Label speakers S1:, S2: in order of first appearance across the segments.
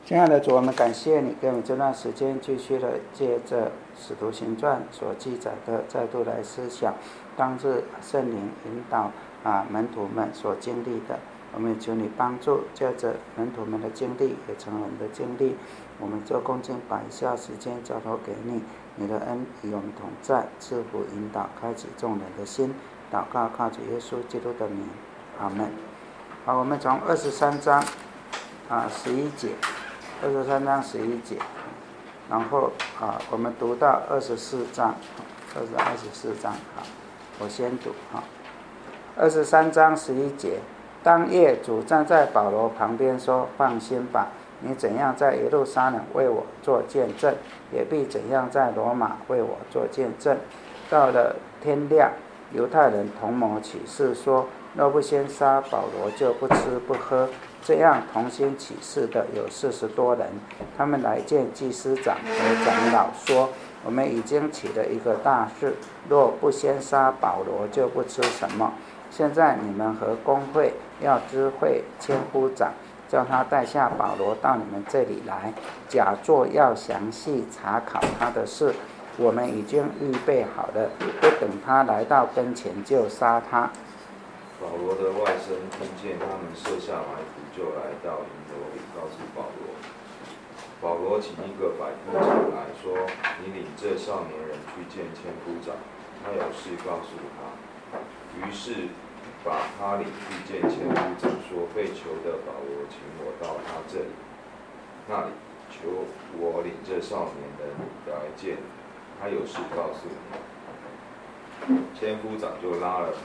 S1: 亲爱的主，我们感谢你给我们这段时间继续的借着使徒行传所记载的再度来思想当日圣灵引导门徒们所经历的。我们求你帮助，借着门徒们的经历也成我们的经历。我们做恭敬把以下时间交托给你，你的恩与我们同在，赐福引导，开启众人的心。祷告靠着耶稣基督的名，阿们。好，我们从23章11节，23章11节，然后我们读到24章，好，我先读23章11节。当夜，主站在保罗旁边说：“放心吧，你怎样在耶路撒冷为我做见证，也必怎样在罗马为我做见证。”到了天亮，犹太人同谋起誓说：“若不先杀保罗，就不吃不喝。”这样同心起誓的有40多人，他们来见祭司长和长老说：“我们已经起了一个大事，若不先杀保罗，就不吃什么。现在你们和公会要知会千夫长，叫他带下保罗到你们这里来，假作要详细查考他的事。我们已经预备好了，不等他来到跟前就杀他。”
S2: 保罗的外甥听见他们设下埋伏，就来到营楼里告诉保罗。保罗请一个百夫长来说：“你领这少年人去见千夫长，他有事告诉他。”于是把他领去见千夫长，说：“被囚的保罗请我到他这里，那里求我领这少年人来见你，他有事告诉你。”千夫长就拉着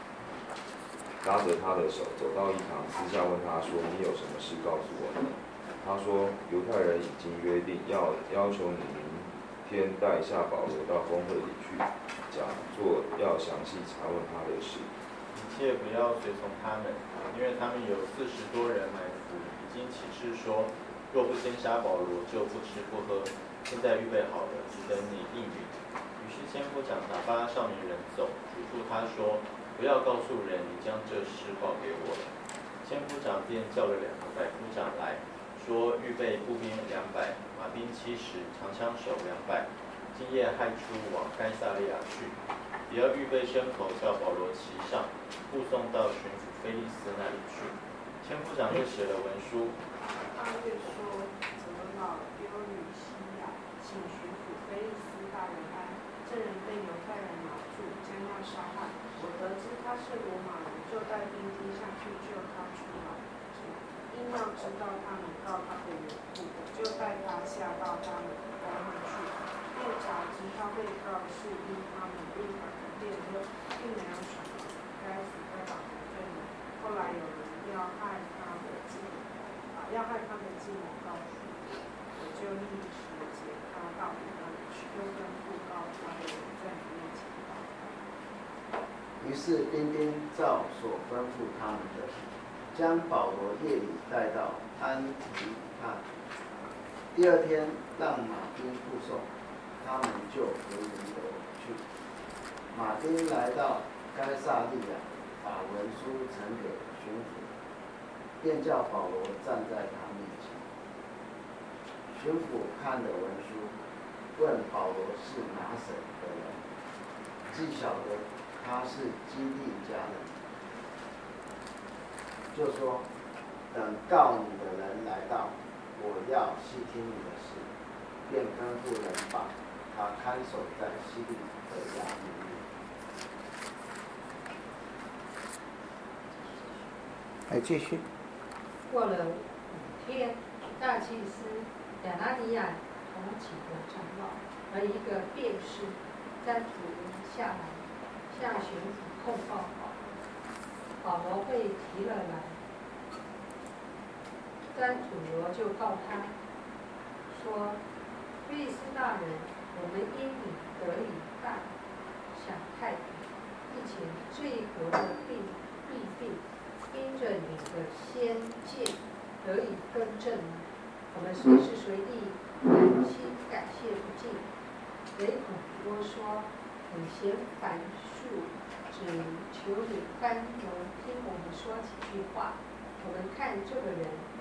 S2: 他的手，走到一旁，私下问他说：“你有什么事告诉我呢？”他说：“犹太人已经约定要求你明天带下保罗到公会里去，假作要详细查问他的事。
S3: 一切不要随从他们，因为他们有40多人埋伏，已经起誓说，若不先杀保罗，就不吃不喝。现在预备好了，只等你应允。”于是千夫长打发少年人走，嘱咐他说：“不要告诉人你将这事报给我了。”千夫长便叫了2个百夫长来，说：“预备步兵200，马兵70，长枪手200，今夜亥初往该撒利亚去。也要预备牲口，叫保罗骑上，护送到巡抚菲利斯那里去。”千夫长就写了文书。
S4: 他又说：“怎么老丢吕西亚，请巡抚菲利斯大人安。这人被犹太人拿住，将要杀害。我得知他是罗马人，就带兵丁下去救他出来。因要知道他们告他的缘故，我就带他下到他们的公会去，并查知他被告是因他们立法的辩论，并没有什么该死该绑的罪名。后来有人要害他的计谋告诉我，我就立时解他到我那里去，又吩咐告他的人在你面前报他。
S5: 于是兵丁照所吩咐他们的，将保罗夜里带到安提帕。第二天让马丁护送，他们就回营楼去。马丁来到该撒利亚，把文书呈给巡抚，便叫保罗站在他面前。巡抚看了文书，问保罗是哪省的人，既晓得他是基利家人，就说：“等告你的人来到，我要细听你的事。”便吩咐人把他看守在西律的衙门里。
S1: 继续。
S6: 过了5天，大祭司亚拿尼亚同几个长老和一个辩士在主营下来，向巡抚控告保罗被提了来。詹土罗就告他说：“菲利斯大人，我们因你得以大享太平，并且这一国的弊病因着你的先见得以更正了。我们随时随地感谢不尽，唯恐多说，你嫌繁述，只求你宽容听我们说几句话。我们看这个人如同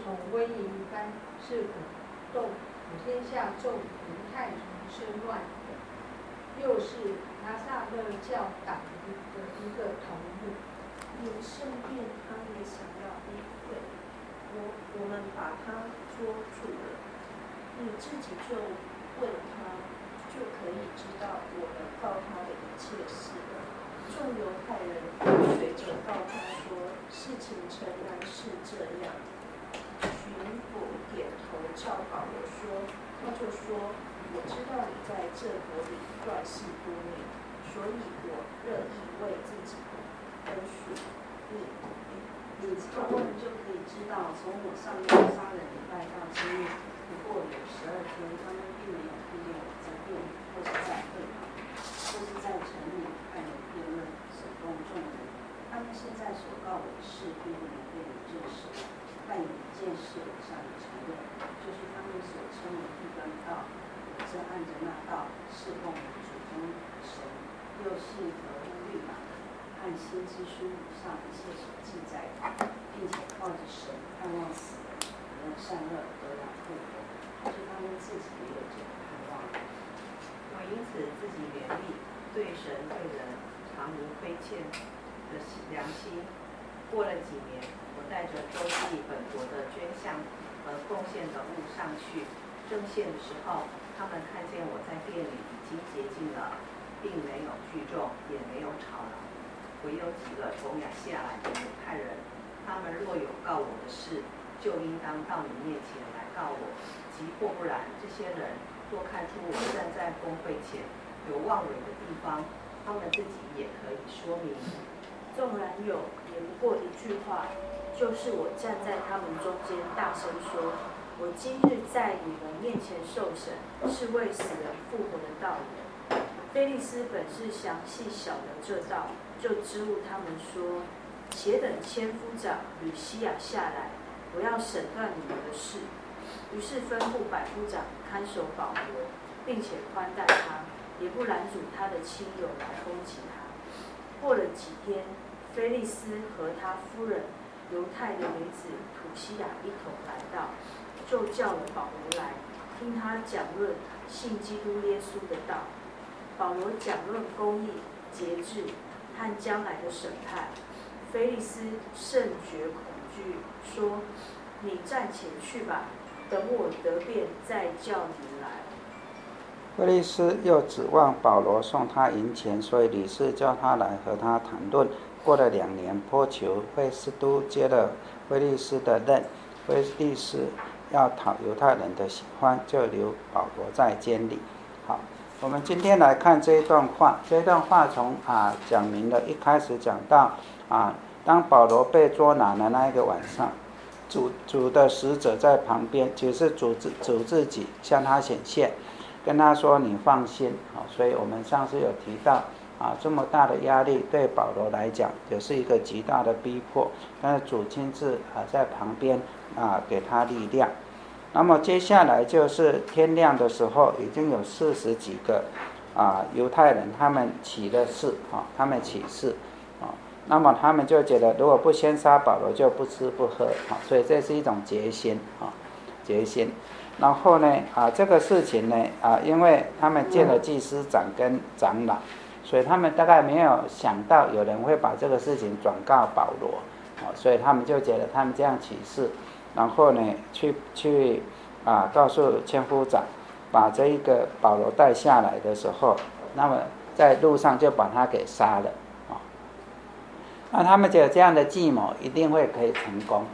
S6: 从瘟疫一般，是鼓动天下众犹太人生乱的，又是拿撒勒教党的一个头目。
S4: 有圣殿，他也想要逼会，我们把他捉住了。你自己就问他，就可以知道我们告他的一切事了。众犹太人随着告他说，事情诚然是这样。巡抚点头照保罗说，他就说，我知道你在这国里断事多年，所以我乐意为自己申诉。你从我们就可以知道，从我上耶路撒冷礼拜到今日，不过有12天，他们并没有听见我在殿里，或是在会堂，或是在城里办理辩论、审问众人。他们现在所告我的事，并不能被你证实。但有一件事我向你承认，就是他们所称为异端道，我正按着那道侍奉主宗神，又信合乎律法，按先知书上一切所记载的，并且靠着神盼望死人，得善恶，得了复活，是他们自己也有这个盼望。
S7: 我因此自己勉励，对神对人常无亏欠的良心。过了几年，我带着周济本国的捐项和贡献的物上去，正献的时候，他们看见我在店里已经洁净了，并没有聚众，也没有吵闹。唯有几个从亚细亚来的犹太人，他们若有告我的事，就应当到你面前来告我。即或不然，这些人若看出我站在公会前有妄为的地方，他们自己也可以说明。
S4: 纵然有，也不过一句话，就是我站在他们中间大声说，我今日在你们面前受审，是为死人复活的道也。菲利斯本是详细晓得这道，就支吾他们说，且等千夫长吕西亚下来，我要审断你们的事。于是吩咐百夫长看守保罗，并且宽待他，也不拦阻他的亲友来攻击他。过了几天，菲利斯和他夫人犹太的女子土西亚一同来到，就叫了保罗来，听他讲论信基督耶稣的道。保罗讲论公义、节制和将来的审判。菲利斯甚觉恐惧，说：“你暂且去吧，等我得便再叫你来。”
S1: 菲利斯又指望保罗送他银钱，所以吕氏叫他来和他谈论。过了2年，波求费斯都接了菲利斯的任，菲利斯要讨犹太人的喜欢，就留保罗在监里。好，我们今天来看这一段话。这一段话从讲明了，一开始讲到当保罗被捉拿的那一个晚上，主的使者在旁边，就是主自己向他显现，跟他说你放心。所以我们上次有提到这么大的压力对保罗来讲也是一个极大的逼迫，但是主亲自在旁边给他力量。那么接下来就是天亮的时候，已经有40几个犹太人，他们起了誓他们起誓那么他们就觉得如果不先杀保罗就不吃不喝所以这是一种决心决心。然后呢这个事情呢因为他们见了祭司长跟长老，所以他们大概没有想到有人会把这个事情转告保罗所以他们就觉得他们这样起誓，然后呢去告诉千夫长，把这一个保罗带下来的时候，那么在路上就把他给杀了那他们觉得这样的计谋一定会可以成功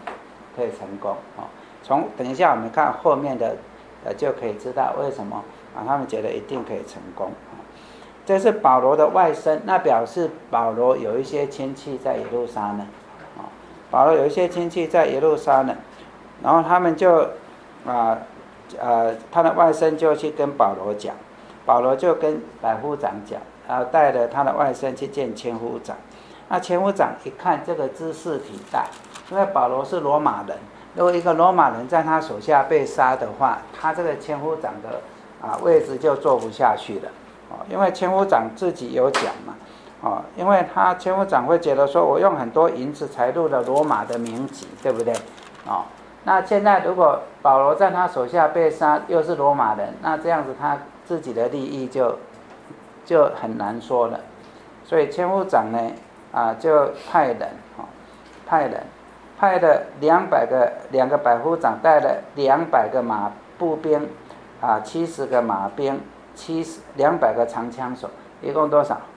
S1: 从等一下我们看后面的就可以知道为什么他们觉得一定可以成功这是保罗的外甥，那表示保罗有一些亲戚在耶路撒冷保罗有一些亲戚在耶路撒冷，然后他们就他的外甥就去跟保罗讲，保罗就跟百夫长讲，然后带着他的外甥去见千夫长。那千夫长一看这个知识体大，因为保罗是罗马人，如果一个罗马人在他手下被杀的话，他这个千夫长的位置就做不下去了因为千夫长自己有讲嘛因为他千夫长会觉得说，我用很多银子才入了罗马的名籍，对不对那现在如果保罗在他手下被杀，又是罗马人，那这样子他自己的利益就很难说了。所以千夫长呢，就派了两个百夫长带了200个马步兵，70个马兵，200个长枪手，一共多少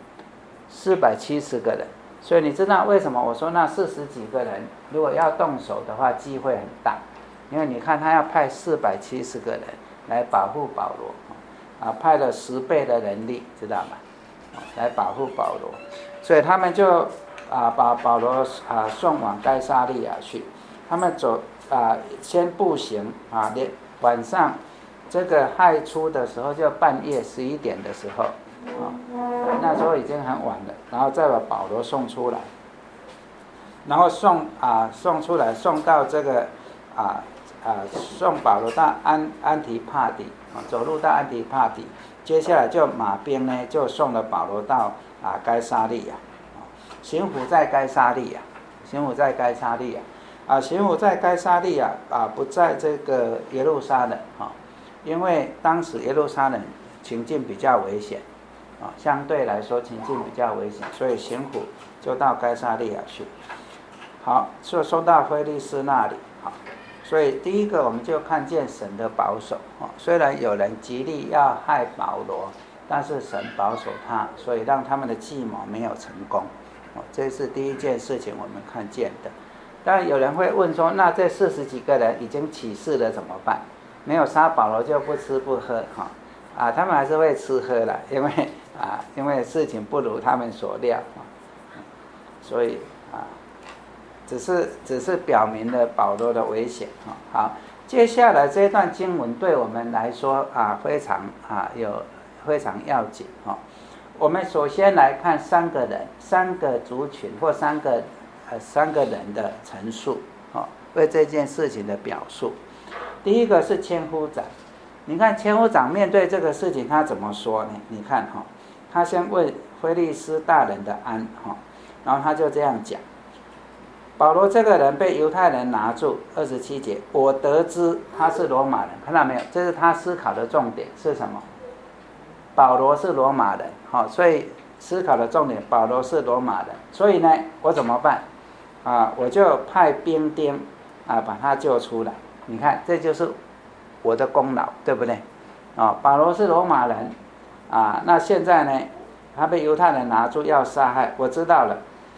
S1: ？470个人。所以你知道为什么我说那40几个人如果要动手的话，机会很大，因为你看他要派470个人来保护保罗，派了10倍的人力，知道吗？来保护保罗，所以他们就把保罗送往该撒利亚去。他们先步行晚上这个亥初的时候，就半夜11点的时候。那时候已经很晚了，然后再把保罗送出来，然后送出来，送到这个送保罗到安提帕底，走路到安提帕底，接下来就马兵呢就送了保罗到该撒利亚，巡抚在该撒利亚，巡抚在该撒利亚不在这个耶路撒冷，因为当时耶路撒冷情境比较危险。相对来说情境比较危险，所以巡抚就到该撒利亚去。好，就送到菲利斯那里。好，所以第一个我们就看见神的保守。虽然有人极力要害保罗，但是神保守他，所以让他们的计谋没有成功。这是第一件事情我们看见的。当然有人会问说，那这40几个人已经起誓了怎么办？没有杀保罗就不吃不喝他们还是会吃喝的，因为事情不如他们所料，所以只是表明了保罗的危险。好，接下来这段经文对我们来说非常非常要紧。我们首先来看3个族群或3个人的陈述，为这件事情的表述。第一个是千夫长。你看千夫长面对这个事情他怎么说呢？你看他先问菲利斯大人的安，然后他就这样讲：保罗这个人被犹太人拿住，27节，我得知他是罗马人。看到没有？这是他思考的重点是什么？保罗是罗马人，所以思考的重点保罗是罗马人。所以呢，我怎么办？我就派兵丁把他救出来。你看，这就是我的功劳，对不对？保罗是罗马人那现在呢，他被犹太人拿住要杀害，我知道了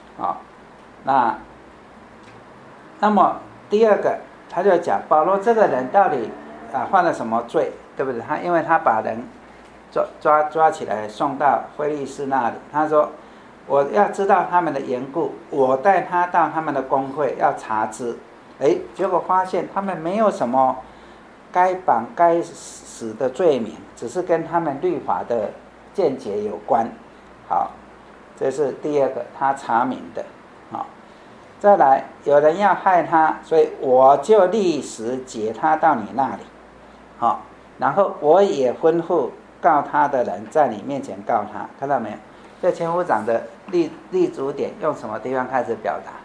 S1: 那么第二个，他就讲保罗这个人到底犯了什么罪，对不对？因为他把人抓起来送到菲利斯那里，他说我要知道他们的缘故，我带他到他们的公会要查知。结果发现他们没有什么该绑该死的罪名，只是跟他们律法的见解有关。好，这是第二个他查明的。再来，有人要害他，所以我就立时解他到你那里。然后我也吩咐告他的人在你面前告他。看到没有？这千夫长的立足点用什么地方开始表达？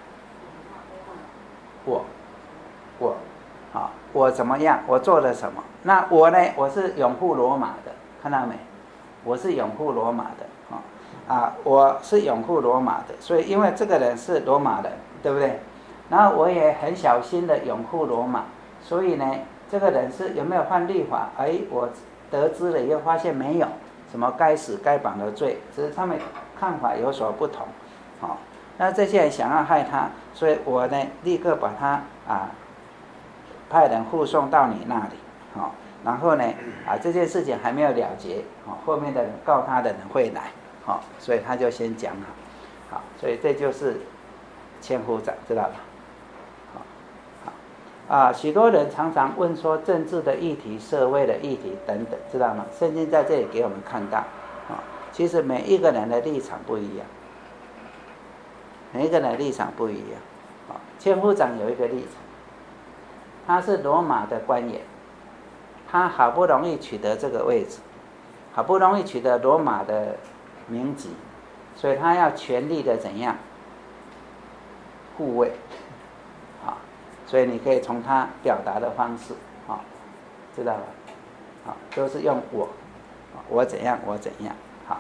S1: 我怎么样？我做了什么？那我呢？我是拥护罗马的，看到没？我是拥护罗马的我是拥护罗马的，所以因为这个人是罗马人，对不对？然后我也很小心的拥护罗马，所以呢，这个人是有没有犯律法？我得知了以后发现没有什么该死该绑的罪，只是他们看法有所不同。那这些人想要害他，所以我呢立刻把他派人护送到你那里，然后呢这件事情还没有了结，后面的人告他的人会来，所以他就先讲好，所以这就是千夫长，知道吧？许多人常常问说政治的议题、社会的议题等等，知道吗？圣经在这里给我们看到，其实每一个人的立场不一样，每一个人的立场不一样。千夫长有一个立场，他是罗马的官员，他好不容易取得这个位置，好不容易取得罗马的名籍，所以他要全力的怎样护卫所以你可以从他表达的方式，知道吧？都是用我怎样，我怎样，好。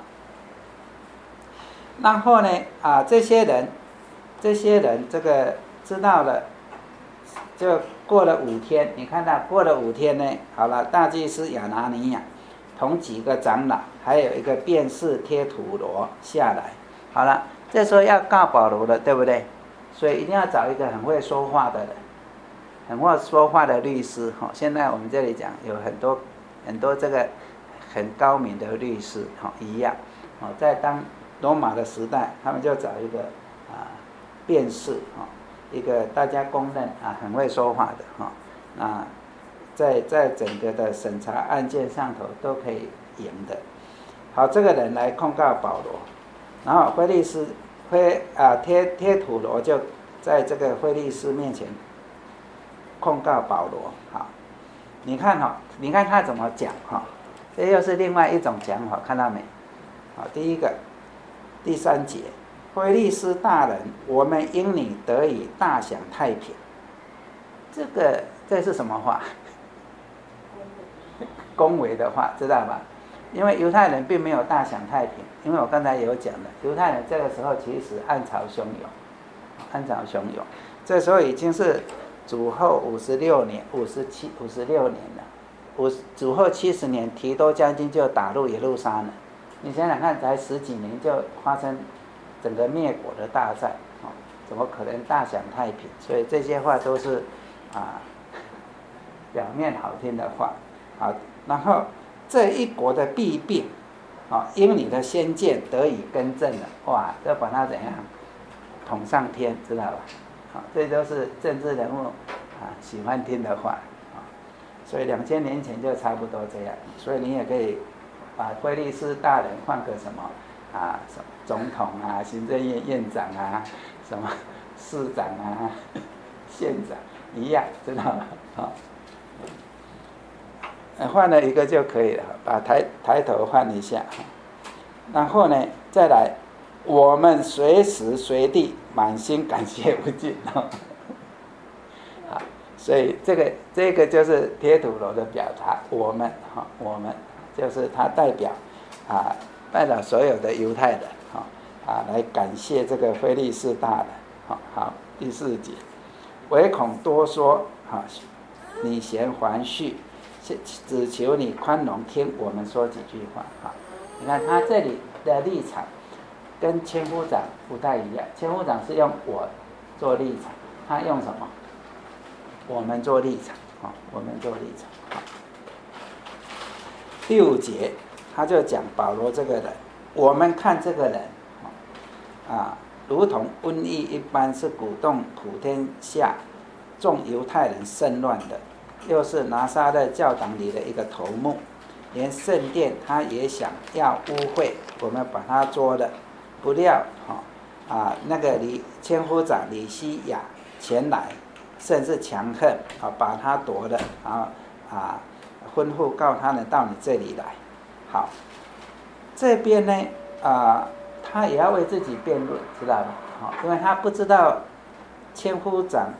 S1: 然后呢，这些人这个知道了，就过了5天，你看到过了5天呢，好了，大祭司亚拿尼亚同几个长老，还有一个辩士贴土罗下来，好了，这时候要告保罗了，对不对？所以一定要找一个很会说话的人，很会说话的律师。现在我们这里讲有很多这个很高明的律师，一样，在当罗马的时代，他们就找一个辩士，一个大家公认很会说话的，在整个的审查案件上头都可以赢的。好，这个人来控告保罗，然后腓力斯贴土罗就在这个腓力斯面前控告保罗。好，你看他怎么讲，这又是另外一种讲法，看到没？好，第一个第3节，腓力斯大人，我们因你得以大享太平。这是什么话？恭维的话，知道吧？因为犹太人并没有大享太平，因为我刚才有讲的，犹太人这个时候其实暗潮汹涌，这时候已经是主后56年、56年了，主后70年，提多将军就打入耶路撒冷。你想想看，才10几年就发生整个灭国的大战，怎么可能大享太平？所以这些话都是表面好听的话。好，然后这一国的弊病，因你的先见得以更正了，哇，就把它怎样捧上天，知道吧？这都是政治人物喜欢听的话，所以2000年前就差不多这样。所以你也可以把腓力斯大人换个什么什么总统行政院院长什么市长县长一样，知道吗？换了一个就可以了，把抬头换一下，然后呢，再来，我们随时随地满心感谢无尽。好，所以这个就是贴土罗的表达，我们就是他代表所有的犹太人来感谢这个腓力斯大人。好，第4节，唯恐多说，你嫌还续，只求你宽容听我们说几句话。你看他这里的立场跟千夫长不太一样，千夫长是用我做立场，他用什么？我们做立场，我们做立场。第5节他就讲保罗这个人，我们看这个人如同瘟疫一般，是鼓动普天下众犹太人生乱的，又是拿撒勒教堂里的一个头目，连圣殿他也想要污秽，我们把他捉了。不料那个千夫长李西亚前来，甚至强横把他夺了，然后吩咐告他们到你这里来。好，这边呢他也要为自己辩论，知道吧？因为他不知道千夫长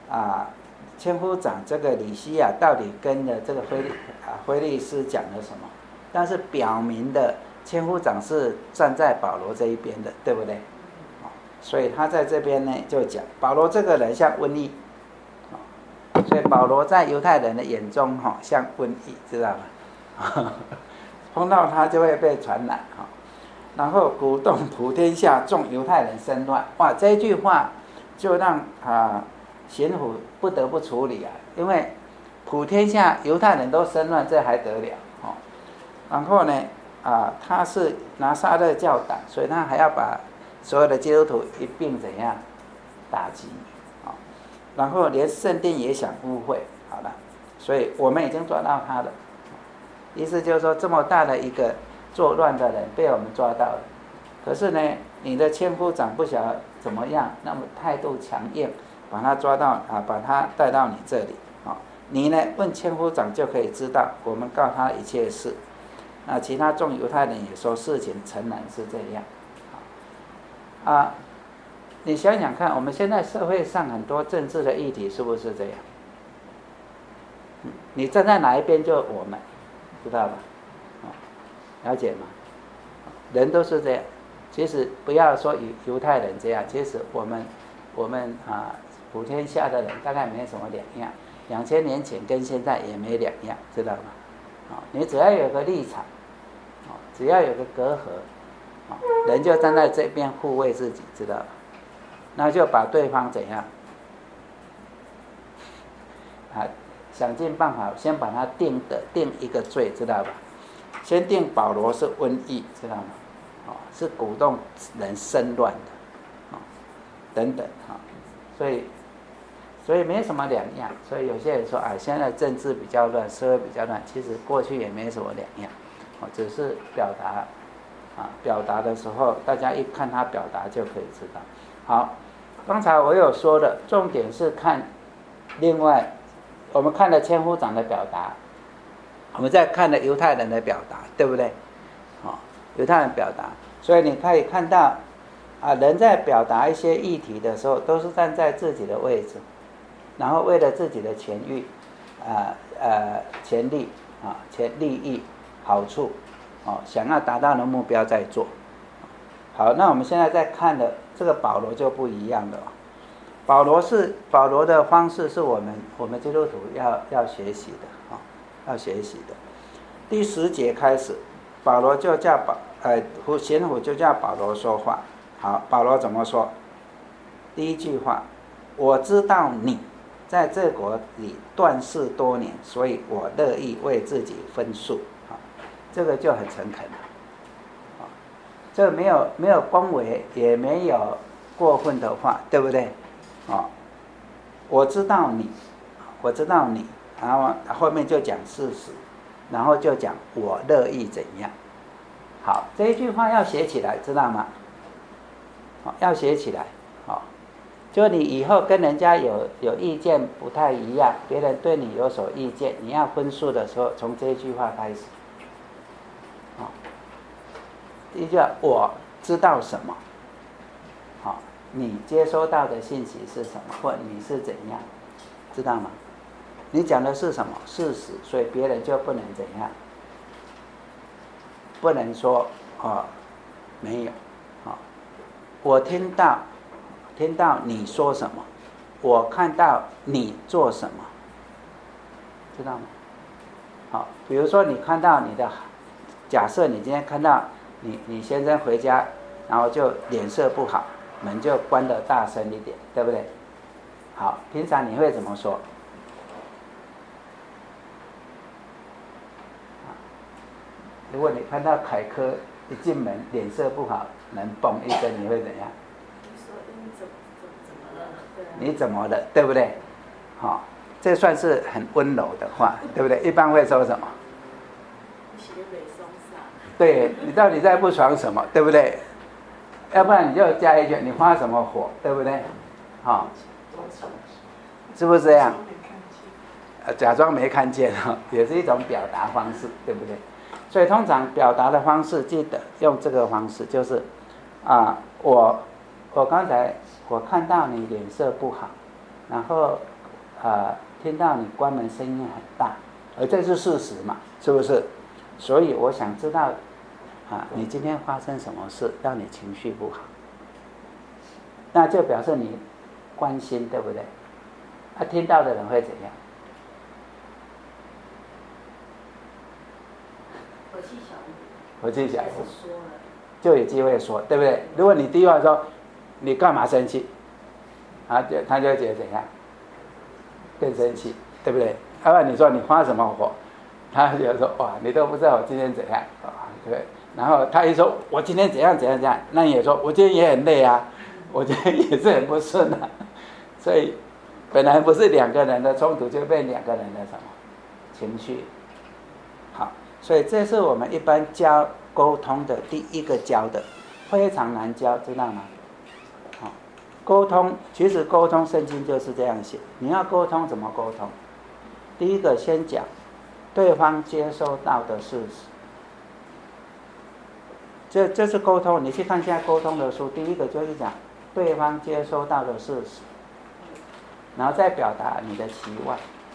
S1: 这个李西亚到底跟着这个腓力斯讲了什么，但是表明的千夫长是站在保罗这一边的，对不对？所以他在这边呢就讲保罗这个人像瘟疫，所以保罗在犹太人的眼中像瘟疫，知道吧？碰到他就会被传染，然后鼓动普天下众犹太人生乱。哇，这一句话就让巡抚不得不处理因为普天下犹太人都生乱，这还得了？然后呢他是拿撒勒教党，所以他还要把所有的基督徒一并怎样打击，然后连圣殿也想污秽。好了，所以我们已经抓到他了。意思就是说，这么大的一个作乱的人被我们抓到了，可是呢，你的千夫长不晓得怎么样，那么态度强硬，把他抓到把他带到你这里你呢问千夫长就可以知道，我们告他一切事。其他众犹太人也说事情诚然是这样。 你想想看，我们现在社会上很多政治的议题是不是这样？你站在哪一边就我们，知道吧？了解吗？人都是这样。其实不要说犹太人这样，其实我们普天下的人大概没什么两样。2000年前跟现在也没两样，知道吗？你只要有个立场，只要有个隔阂，人就站在这边护卫自己，知道吧？那就把对方怎样？想尽办法先把他定一个罪，知道吧？先定保罗是瘟疫，知道吗？是鼓动人生乱的，等等，所以没什么两样。所以有些人说现在政治比较乱，社会比较乱，其实过去也没什么两样，只是表达的时候，大家一看他表达就可以知道。好，刚才我有说的，重点是看另外，我们看了千夫长的表达，我们再看了犹太人的表达，对不对？犹太人表达，所以你可以看到人在表达一些议题的时候，都是站在自己的位置，然后为了自己的权益、权利利益、好处，想要达到的目标在做。好，那我们现在在看的这个保罗就不一样了。保罗的方式是我们基督徒要学习的，要学习的。第10节开始，保罗就叫贤虎就叫保罗说话。好，保罗怎么说？第一句话，我知道你在这国里断事多年，所以我乐意为自己分数。这个就很诚恳了。这个没有恭维，也没有过分的话，对不对？我知道你，然后后面就讲事实，然后就讲我乐意怎样。好，这一句话要写起来，知道吗？要写起来。就你以后跟人家有意见不太一样，别人对你有所意见，你要分数的时候，从这一句话开始。第一句话，我知道什么，你接收到的信息是什么，或你是怎样，知道吗？你讲的是什么事实，所以别人就不能怎样，不能说没有。我听到你说什么，我看到你做什么，知道吗？比如说你看到假设你今天看到你先生回家，然后就脸色不好，门就关得大声一点，对不对？好，平常你会怎么说？如果你看到凯科一进门脸色不好，门嘣一声，你会怎样？你怎么了？对不对？这算是很温柔的话，对不对？一般会说什么？对，你到底在不爽什么，对不对？要不然你就加一句你发什么火，对不对？是不是这样？假装没看见，也是一种表达方式，对不对？所以通常表达的方式，记得用这个方式，就是我刚才我看到你脸色不好，然后听到你关门声音很大，而这是事实嘛，是不是？所以我想知道你今天发生什么事让你情绪不好，那就表示你关心，对不对？听到的人会怎样？火气小怒，就有机会说，对不对？如果你第一话说你干嘛生气，他就觉得怎样？更生气，对不对？要不然你说你发什么火，他就说哇，你都不知道我今天怎样对。然后他一说我今天怎样，那你也说我今天也很累啊，我今天也是很不顺啊。所以本来不是两个人的冲突，就变两个人的什么情绪。好，所以这是我们一般教沟通的第一个教的，非常难教，知道吗？沟通，其实沟通圣经就是这样写。你要沟通怎么沟通？第一个先讲对方接收到的事实，这是沟通。你去看现在沟通的书，第一个就是讲对方接收到的事实，然后再表达你的期望。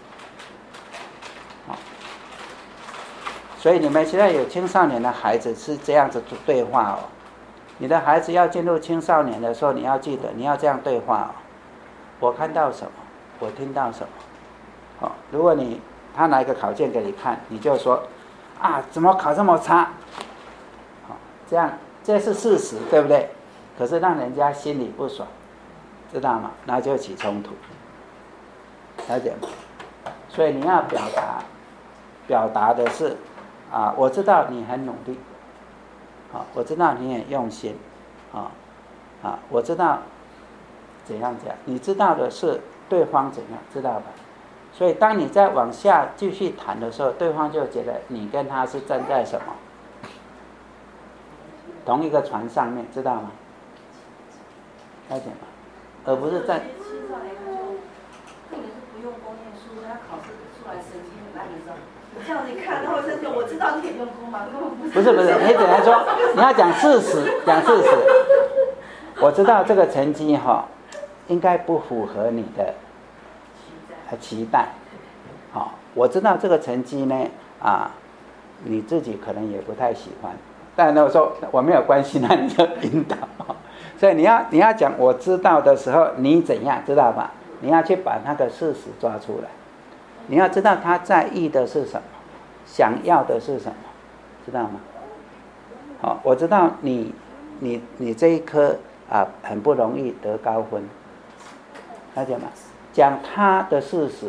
S1: 所以你们现在有青少年的孩子是这样子对话哦。你的孩子要进入青少年的时候，你要记得你要这样对话哦。我看到什么，我听到什么。如果他拿一个考卷给你看，你就说啊，怎么考这么差？这样这是事实，对不对？可是让人家心里不爽，知道吗？然后就起冲突，了解吗？所以你要表达的是我知道你很努力，我知道你很用心，我知道怎样，你知道的是对方怎样，知道吧？所以当你再往下继续谈的时候，对方就觉得你跟他是站在什么同一个船上面，知道吗？了解吗？而不是在
S8: 青少年他就根本是不用功念书，他考试出来成绩很烂，你知道吗？你这样子一看，他会生气。我知道你很用功嘛，根本不是。
S1: 不是，你只能说你要讲事实，讲事实。我知道这个成绩应该不符合你的期待。我知道这个成绩呢你自己可能也不太喜欢，但我说我没有关系，那你就引导。所以你要讲我知道的时候，你怎样知道吧？你要去把那个事实抓出来。你要知道他在意的是什么，想要的是什么，知道吗？我知道你这一科很不容易得高分，了解吗？讲他的事实，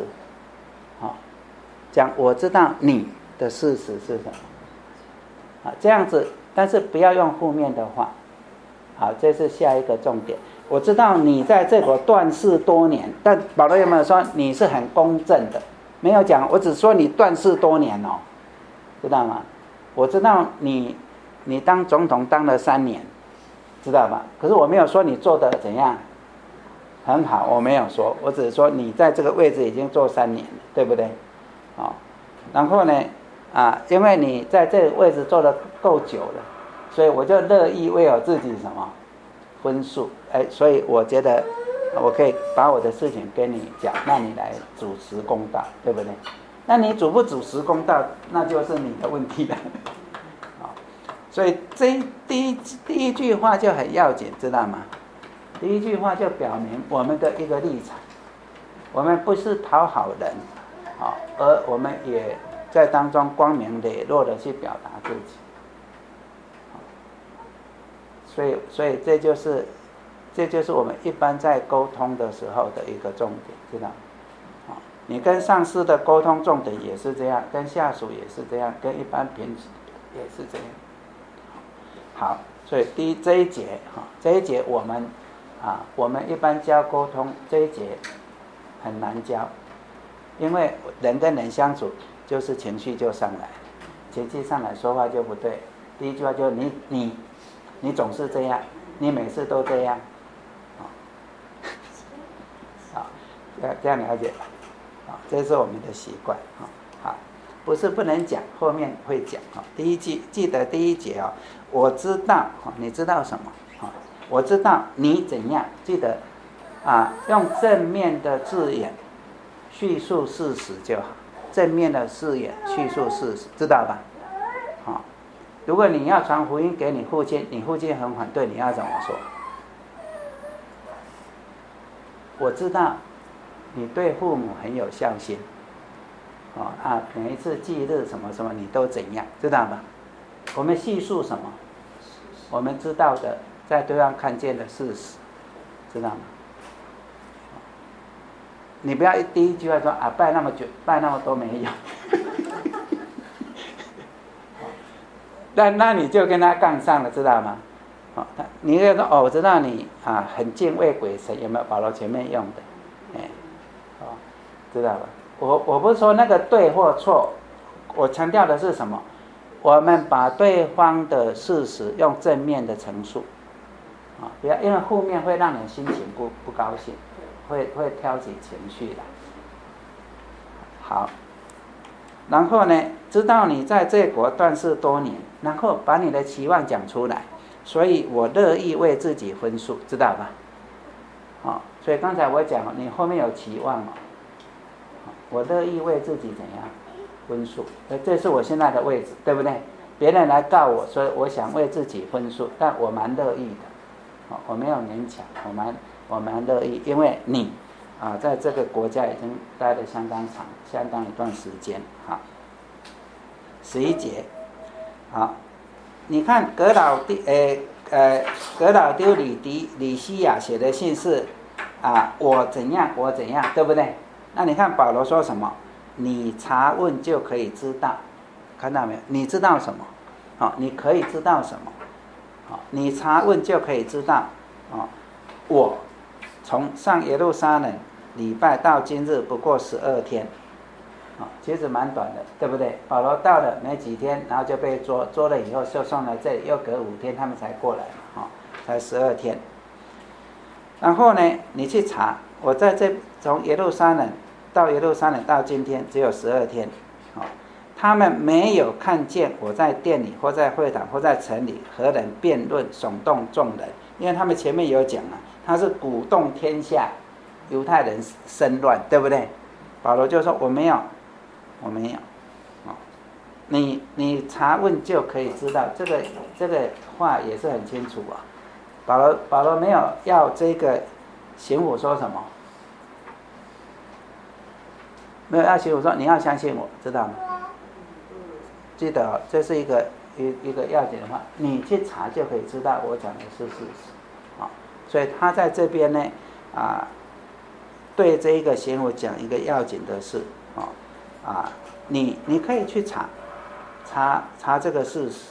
S1: 讲我知道你的事实是什么，这样子，但是不要用负面的话。好，这是下一个重点。我知道你在这个断事多年，但保罗有没有说你是很公正的？没有讲，我只说你断事多年知道吗？我知道你当总统当了3年，知道吧？可是我没有说你做的怎样很好，我没有说，我只是说你在这个位置已经做3年了，对不对？然后呢因为你在这个位置做得够久了，所以我就乐意为我自己什么分数，所以我觉得我可以把我的事情跟你讲，那你来主持公道，对不对？那你主不主持公道，那就是你的问题了。所以第一句话就很要紧，知道吗？第一句话就表明我们的一个立场，我们不是讨好人，而我们也在当中光明磊落的去表达自己。所以这就是我们一般在沟通的时候的一个重点，知道吗？你跟上司的沟通重点也是这样，跟下属也是这样，跟一般平时也是这样。好，所以这一节我们一般教沟通这一节很难教，因为人跟人相处就是情绪就上来，情绪上来说话就不对。第一句话就你总是这样，你每次都这样，这样了解吧？这是我们的习惯。好，不是不能讲，后面会讲。记得第一节我知道，你知道什么？我知道你怎样，记得用正面的字眼叙述事实就好，正面的字眼叙述事实，知道吧？如果你要传福音给你父亲，你父亲很反对，你要怎么说？我知道你对父母很有孝心，每一次忌日什么什么你都怎样，知道吧？我们叙述什么？我们知道的，在对方看见的事实，知道吗？你不要第一句话说拜那么久，拜那么多没有。那你就跟他杠上了，知道吗？你就说我知道你很敬畏鬼神，有没有？保罗前面用的，知道吧？我不是说那个对或错，我强调的是什么？我们把对方的事实用正面的陈述，不要因为负面会让人心情不高兴，会挑起情绪来。好。然后呢，知道你在这国断事多年，然后把你的期望讲出来，所以我乐意为自己分数，知道吧？ 所以刚才我讲你后面有期望我乐意为自己怎样分数，这是我现在的位置，对不对？别人来告我说我想为自己分数，但我蛮乐意的，我没有勉强，我蛮乐意，因为你在这个国家已经待了相当长，相当一段时间。好，11节，好，你看格老丢里西亚写的信是我怎样，对不对？那你看保罗说什么？你查问就可以知道，看到没有？你知道什么？你可以知道什么？你查问就可以知道。我从上耶路撒冷礼拜到今日不过12天，其实蛮短的，对不对？保罗到了没几天，然后就被捉了以后就送来这里，又隔5天他们才过来嘛，才12天。然后呢，你去查，我在这从耶路撒冷到今天只有12天，他们没有看见我在店里或在会堂或在城里和人辩论耸动众人，因为他们前面有讲他是鼓动天下犹太人生乱，对不对？保罗就说我没有，你查问就可以知道，这个话也是很清楚保罗没有要这个刑府说什么，没有要刑府说你要相信我，知道吗？记得这是一个要紧的话，你去查就可以知道我讲的是事实所以他在这边呢对这一个刑府讲一个要紧的事你可以去查这个事实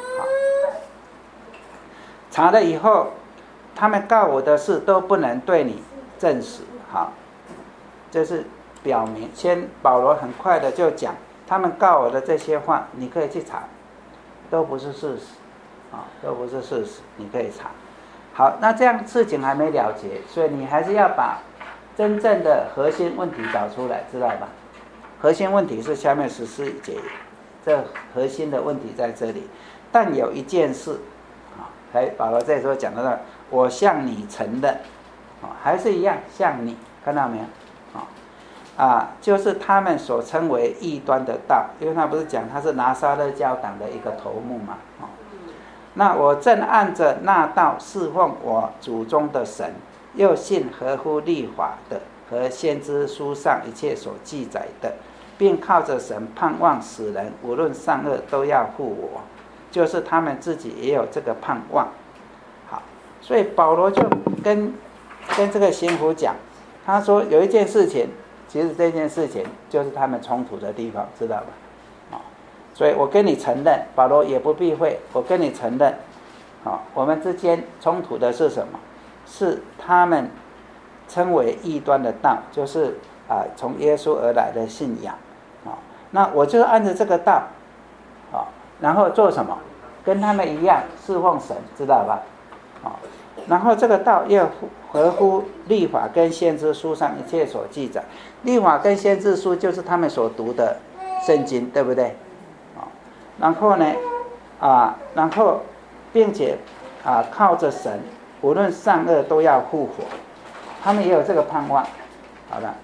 S1: 查了以后他们告我的事都不能对你证实这是表明先保罗很快的就讲他们告我的这些话你可以去查，都不是事实都不是事实，你可以查。好，那这样事情还没了结，所以你还是要把真正的核心问题找出来，知道吧？核心问题是下面14节，这核心的问题在这里。但有一件事保罗这时候讲到了，我向你承认还是一样向你，看到没有就是他们所称为异端的道，因为他不是讲他是拿撒勒教党的一个头目嘛那我正按着那道侍奉我祖宗的神，又信合乎律法的和先知书上一切所记载的，并靠着神盼望使人无论善恶都要护我，就是他们自己也有这个盼望。好，所以保罗就跟这个刑府讲，他说有一件事情，其实这件事情就是他们冲突的地方，知道吧？所以我跟你承认，保罗也不避讳，我跟你承认我们之间冲突的是什么？是他们称为异端的道，就是从耶稣而来的信仰那我就按着这个道然后做什么？跟他们一样侍奉神，知道吧？然后这个道又合乎律法跟先知书上一切所记载，律法跟先知书就是他们所读的圣经，对不对？然后呢然后并且靠着神无论善恶都要护活，他们也有这个盼望。好了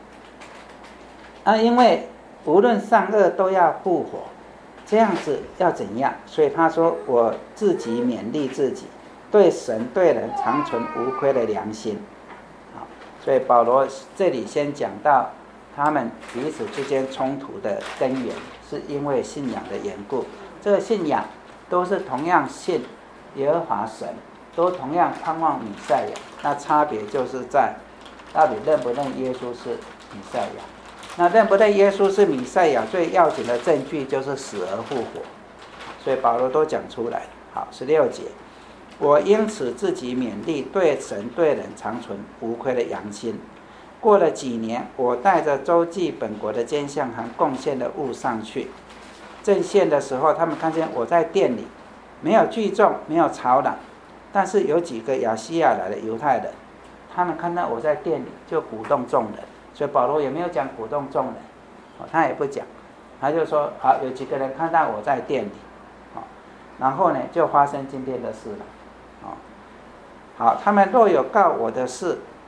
S1: 因为无论善恶都要护活，这样子要怎样？所以他说我自己勉励自己，对神对人常存无亏的良心所以保罗这里先讲到他们彼此之间冲突的根源是因为信仰的缘故，这个信仰都是同样信耶和华神，都同样盼望弥赛亚，那差别就是在到底认不认耶稣是弥赛亚。那认不认耶稣是弥赛亚最要紧的证据就是死而复活，所以保罗都讲出来。好，16节，我因此自己勉励，对神对人常存无亏的良心。过了几年，我带着周济本国的监象和贡献的物上去，正献的时候，他们看见我在店里，没有聚众，没有吵嚷，但是有几个亚细亚来的犹太人，他们看到我在店里，就鼓动众人。所以保罗也没有讲鼓动众人他也不讲，他就说好，有几个人看到我在店里然后呢就发生今天的事了好，他们若有告我的事，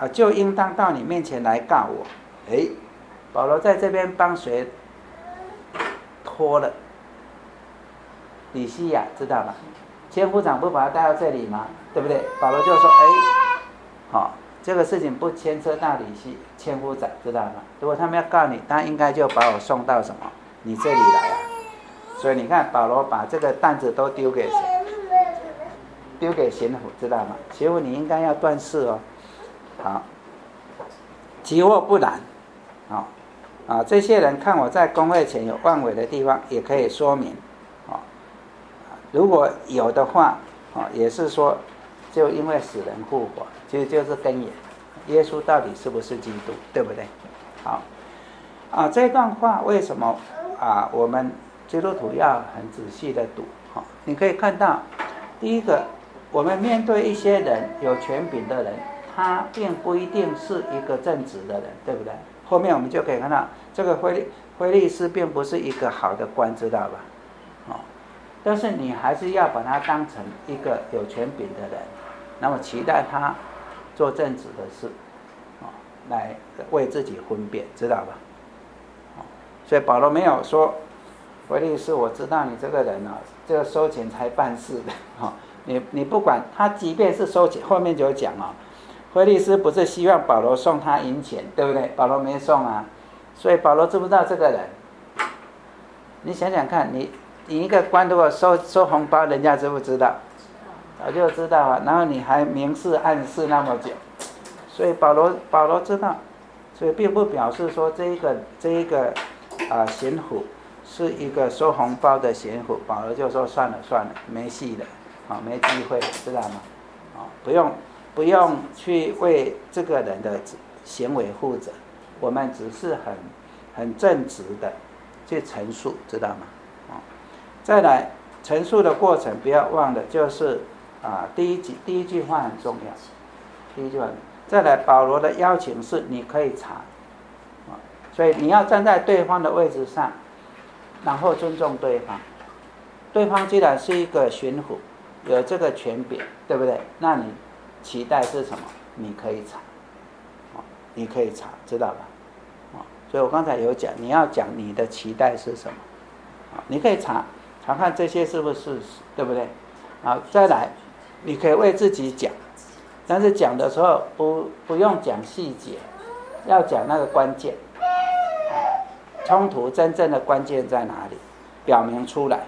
S1: 就应当到你面前来告我。保罗在这边帮谁拖了？李西亚，知道吧？千夫长不把他带到这里吗？对不对？保罗就说，这个事情不牵涉到千夫长，知道吗？如果他们要告你，他应该就把我送到什么你这里来啊。所以你看，保罗把这个担子都丢给谁？丢给巡抚，知道吗？巡抚你应该要断事哦。好，其或不然，这些人看我在公会前有妄伪的地方，也可以说明，如果有的话，也是说，就因为使人复活，其实就是根源。耶稣到底是不是基督，对不对？好，这段话为什么我们基督徒要很仔细的读？你可以看到，第一个，我们面对一些人有权柄的人，他并不一定是一个正直的人，对不对？后面我们就可以看到，这个腓力斯并不是一个好的官，知道吧？但是你还是要把他当成一个有权柄的人，那么期待他做正直的事，来为自己分辨，知道吧？所以保罗没有说，腓力斯，我知道你这个人这个收钱才办事的，你不管他，即便是收钱，后面就讲腓力斯不是希望保罗送他银钱，对不对？保罗没送啊，所以保罗知不知道这个人？你想想看，你一个官如果收红包，人家知不知道？早就知道啊，然后你还明示暗示那么久，所以保罗知道，所以并不表示说这一个巡抚是一个收红包的巡抚，保罗就说算了，没戏了，没机会，知道吗？不用去为这个人的行为负责，我们只是很正直的去陈述，知道吗？再来陈述的过程，不要忘了，就是第一句话很重要，第一句话。再来，保罗的邀请是你可以查，所以你要站在对方的位置上，然后尊重对方。对方既然是一个巡抚，有这个权柄，对不对？那你期待是什么？你可以查，你可以查，知道吧？所以我刚才有讲，你要讲你的期待是什么，你可以查看这些是不是事实，对不对？再来，你可以为自己讲，但是讲的时候不用讲细节，要讲那个关键，冲突真正的关键在哪里，表明出来，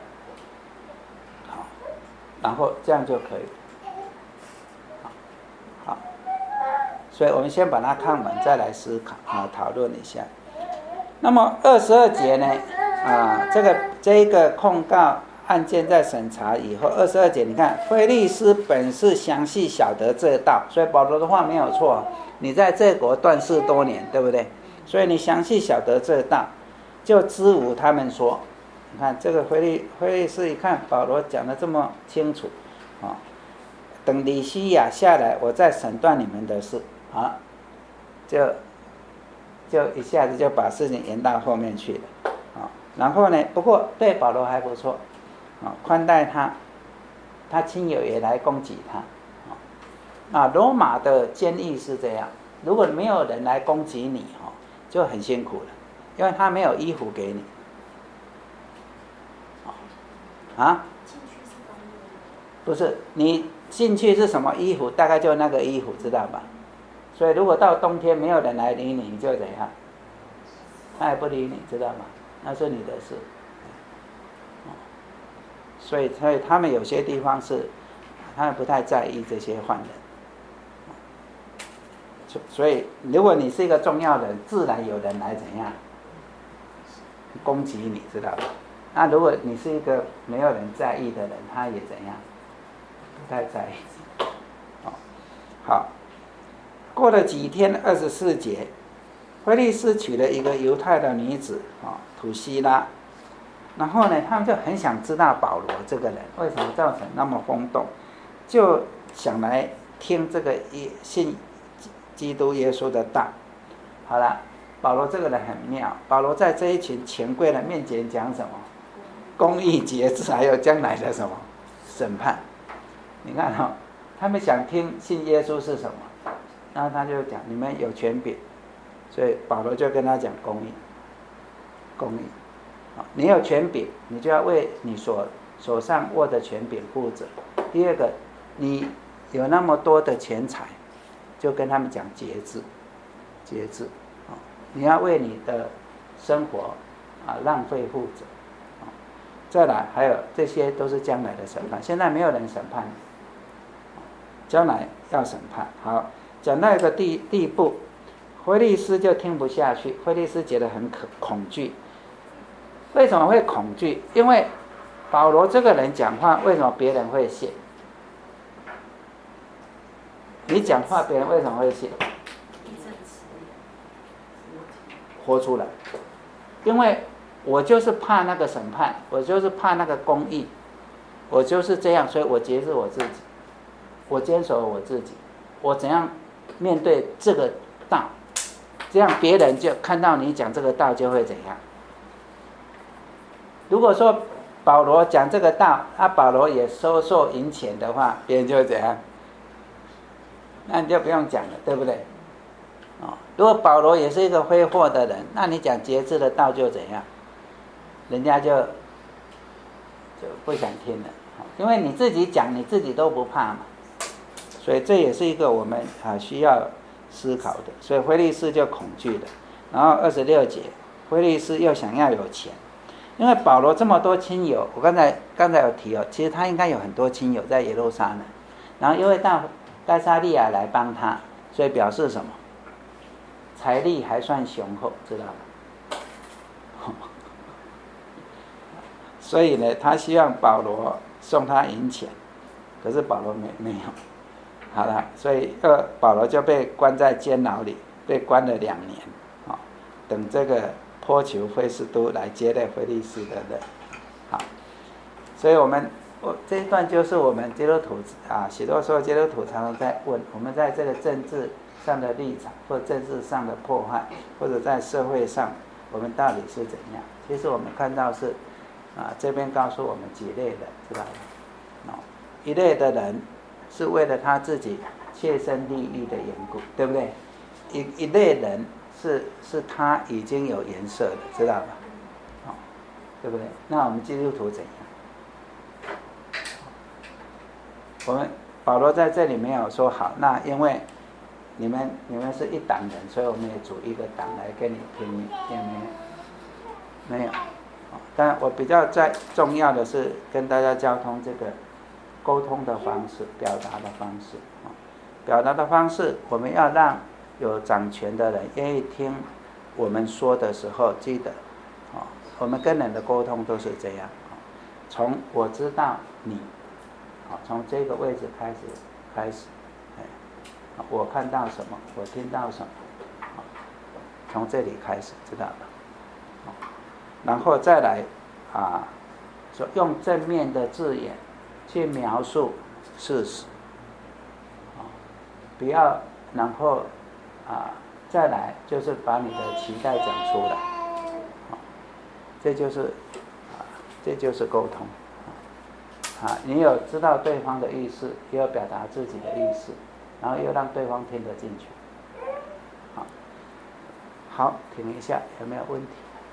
S1: 然后这样就可以。好，所以我们先把它看完，再来思考讨论一下。那么22节呢？这一个控告案件在审查以后，22节你看，腓力斯本是详细晓得这道，所以保罗的话没有错，你在这国断事多年，对不对？所以你详细晓得这道，就知无他们说。你看这个腓力斯一看保罗讲得这么清楚，等李西亚下来，我再审断你们的事，就一下子就把事情延到后面去了，然后呢，不过对保罗还不错，宽待他，他亲友也来攻击他，罗马的监狱是这样，如果没有人来攻击你，就很辛苦了，因为他没有衣服给你，不是，你进去是什么衣服，大概就那个衣服，知道吧？所以如果到冬天没有人来理你，你就怎样？他也不理你，知道吗？那是你的事。所以他们有些地方是，他们不太在意这些犯人。所以如果你是一个重要人，自然有人来怎样攻击你，知道吧？那如果你是一个没有人在意的人，他也怎样？不太在意。好。过了几天，24节，腓力斯娶了一个犹太的女子，土西拉。然后呢，他们就很想知道保罗这个人为什么造成那么轰动，就想来听这个信基督耶稣的道。好了，保罗这个人很妙，保罗在这一群权贵的面前讲什么？公义节制，还有将来的什么审判。你看他们想听信耶稣是什么？ 然后他就讲你们有权柄，所以保罗就跟他讲公义，你有权柄，你就要为你手上握的权柄负责。第二个，你有那么多的钱财，就跟他们讲节制，你要为你的生活浪费负责。再来，还有这些都是将来的审判，现在没有人审判你，将来要审判。好，讲到一个地步，腓利斯就听不下去，腓利斯觉得很恐惧。为什么会恐惧？因为保罗这个人讲话，为什么别人会信？你讲话，别人为什么会信？活出来，因为我就是怕那个审判，我就是怕那个公义，我就是这样，所以我节制我自己，我坚守我自己，我怎样面对这个道，这样别人就看到你讲这个道就会怎样。如果说保罗讲这个道，保罗也收银钱的话，别人就会怎样？那你就不用讲了，对不对？如果保罗也是一个挥霍的人，那你讲节制的道就怎样？人家就不想听了，因为你自己讲，你自己都不怕嘛。所以这也是一个我们需要思考的。所以腓利斯就恐惧了。然后26节，腓利斯又想要有钱，因为保罗这么多亲友，我刚才有提其实他应该有很多亲友在耶路撒冷，然后因为到该撒利亚来帮他，所以表示什么？财力还算雄厚，知道吗？所以呢，他希望保罗送他银钱，可是保罗没有。好了，所以保罗就被关在监牢里，被关了2年，等这个波求菲斯都来接待腓利斯的人。好，所以这一段就是我们基督徒许多时候基督徒常常在问，我们在这个政治上的立场，或政治上的破坏，或者在社会上，我们到底是怎样？其实我们看到是这边告诉我们几类的，知道吗？一类的人是为了他自己切身利益的缘故，对不对？一类人是他已经有颜色的，知道吧？对不对？那我们基督徒怎样？我们保罗在这里没有说好，那因为你们是一党人，所以我们也组一个党来跟你拼命，也没有。但我比较重要的是跟大家交通这个沟通的方式，表达的方式。表达的方式，我们要让有掌权的人愿意听我们说的时候，记得，我们跟人的沟通都是这样，从我知道你，从这个位置开始，我看到什么，我听到什么，从这里开始，知道吧？然后再来说用正面的字眼去描述事实，不要，然后再来就是把你的期待讲出来，这就是沟通。你有知道对方的意思，也有表达自己的意思，然后又让对方听得进去。好，停一下，有没有问题？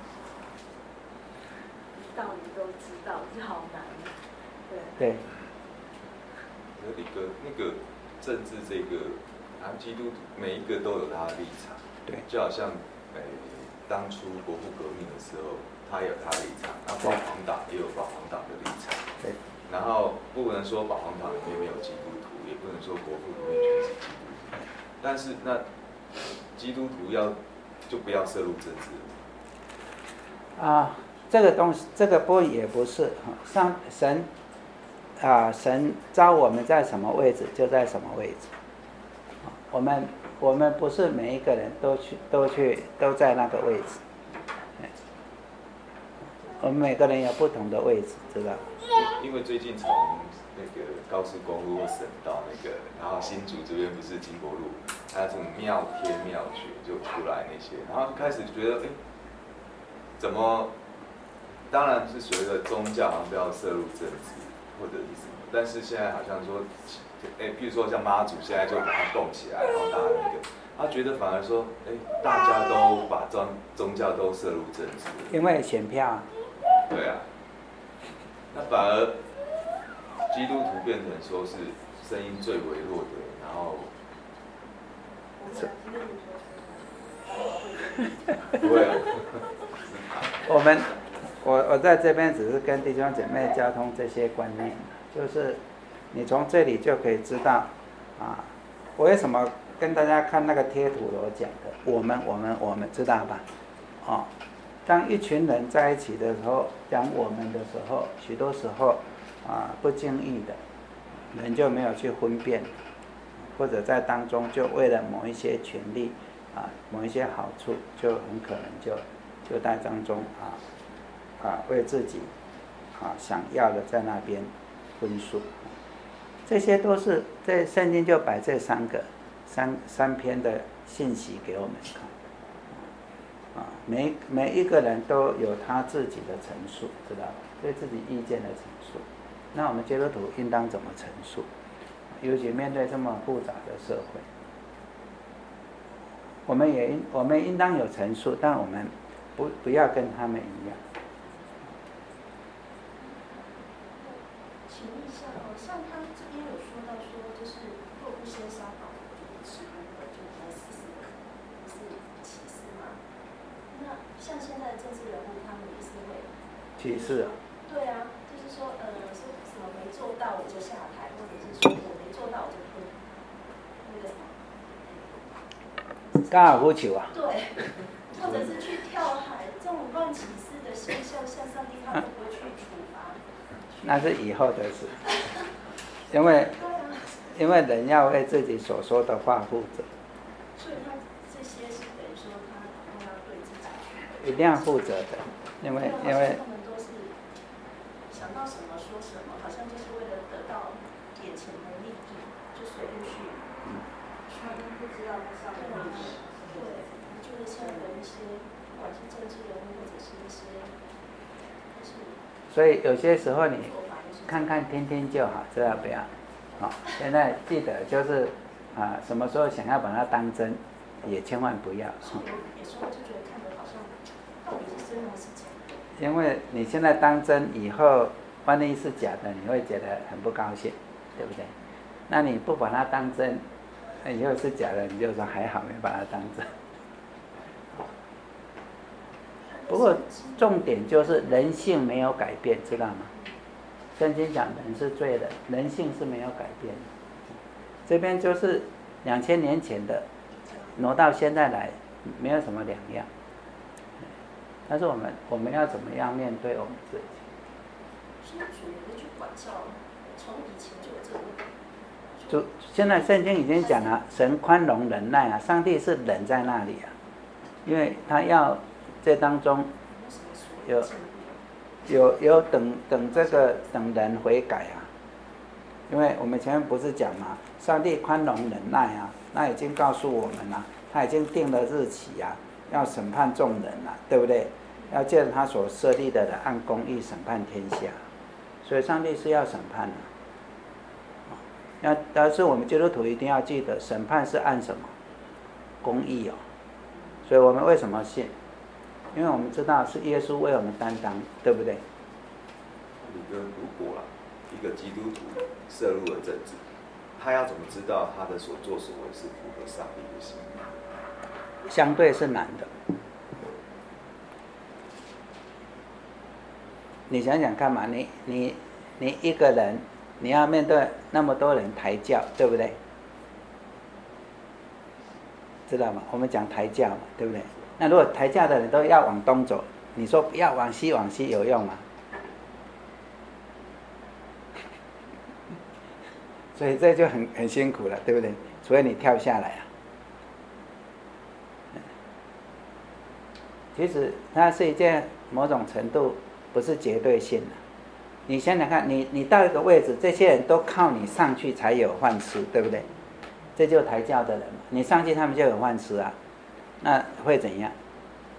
S8: 道理都知道，就好难。
S1: 对。
S2: 李哥，那个政治这个，基督徒每一个都有他的立场。
S1: 对。
S2: 就好像，当初国父革命的时候，他有他的立场，那保皇党也有保皇党的立场。
S1: 对。
S2: 然后不能说保皇党里面没有基督徒，也不能说国父里面全是基督徒。但是那基督徒就不要涉入政治。
S1: 这个东西，这个也不是上神神召我们在什么位置就在什么位置。我们不是每一个人都在那个位置。我们每个人有不同的位置，知道？
S2: 因为最近从那个高速公路省到那个，然后新竹这边不是经国路，还有这种妙天妙学就出来那些，然后开始觉得，怎么？当然是随着宗教好像不要涉入政治， 或者是什么，但是现在好像说，譬如说像妈祖现在就把它动起来，然后大家那个，他觉得反而说，大家都把宗教都摄入政治，
S1: 因为选票啊。
S2: 对啊，那反而基督徒变成说是声音最微弱的，然后。不会啊。
S1: 我在这边只是跟弟兄姐妹交通这些观念，就是你从这里就可以知道啊，我为什么跟大家看那个贴图我讲的，我们知道吧？哦，当一群人在一起的时候，讲我们的时候，许多时候不经意的，人就没有去分辨，或者在当中就为了某一些权利某一些好处，就很可能就在当中为自己想要的在那边分数，这些都是在圣经就摆这三篇的信息给我们看每一个人都有他自己的陈述，知道吧？对自己意见的陈述。那我们基督徒应当怎么陈述？尤其面对这么复杂的社会，我们应当有陈述，但我们不要跟他们一样。
S8: 请问一下像他这边有说到说，就是若不先杀保罗，就不吃不喝，就才40个，不是歧视吗？那像现在的政治人物，他们也是会
S1: 歧视
S8: 对啊，就是说说什么没做到我就下台，或者是说我没做到我就吞那个什么。
S1: 高尔夫球啊？
S8: 对，或者是去跳海，这种乱起事的现象，像上帝他会不会去处罚？
S1: 那是以后的事，因为人要为自己所说的话负责。
S8: 所以他这些是等于说他要对自己
S1: 一定要负责的，因为
S8: 他们都是想到什么说什么，好像就是为了得到眼前的利益，就随便去。
S4: 他都不知道他上面的历史。
S8: 对，就是现在的一些，不管是政治人物或者是一些，
S1: 所以有些时候你看看听听就好，知道不要？现在记得就是什么时候想要把它当真，也千万不要。
S8: 有时候就觉得看得好像到底是真的还是假的。
S1: 因为你现在当真以后，万一是假的，你会觉得很不高兴，对不对？那你不把它当真，以后是假的，你就说还好没把它当真。不过重点就是人性没有改变，知道吗？圣经讲人是罪人，人性是没有改变的。这边就是2000年前的，挪到现在来，没有什么两样。但是我们要怎么样面对我们自己？
S8: 所以主有一句管教，从以前就有这个问题。
S1: 就现在圣经已经讲了，神宽容忍耐啊，上帝是忍在那里啊，因为他要这当中有等这个等人悔改啊，因为我们前面不是讲嘛，上帝宽容忍耐啊，那已经告诉我们了，他已经定了日期啊，要审判众人了，对不对？要借着他所设立的人按公义审判天下，所以上帝是要审判的。但是我们基督徒一定要记得，审判是按什么？公义哦。所以我们为什么信？因为我们知道是耶稣为我们担当，对不对？
S2: 你跟如果一个基督徒涉入了政治，他要怎么知道他的所作所为是符合上帝的心意？
S1: 相对是难的。你想想看嘛，你一个人，你要面对那么多人抬轿，对不对？知道吗？我们讲抬轿嘛，对不对？那如果抬轿的人都要往东走，你说不要往西有用吗？所以这就很辛苦了，对不对？除非你跳下来啊。其实它是一件某种程度不是绝对性的。你想想看，你到一个位置，这些人都靠你上去才有饭吃，对不对？这就是抬轿的人嘛，你上去他们就有饭吃啊，那会怎样？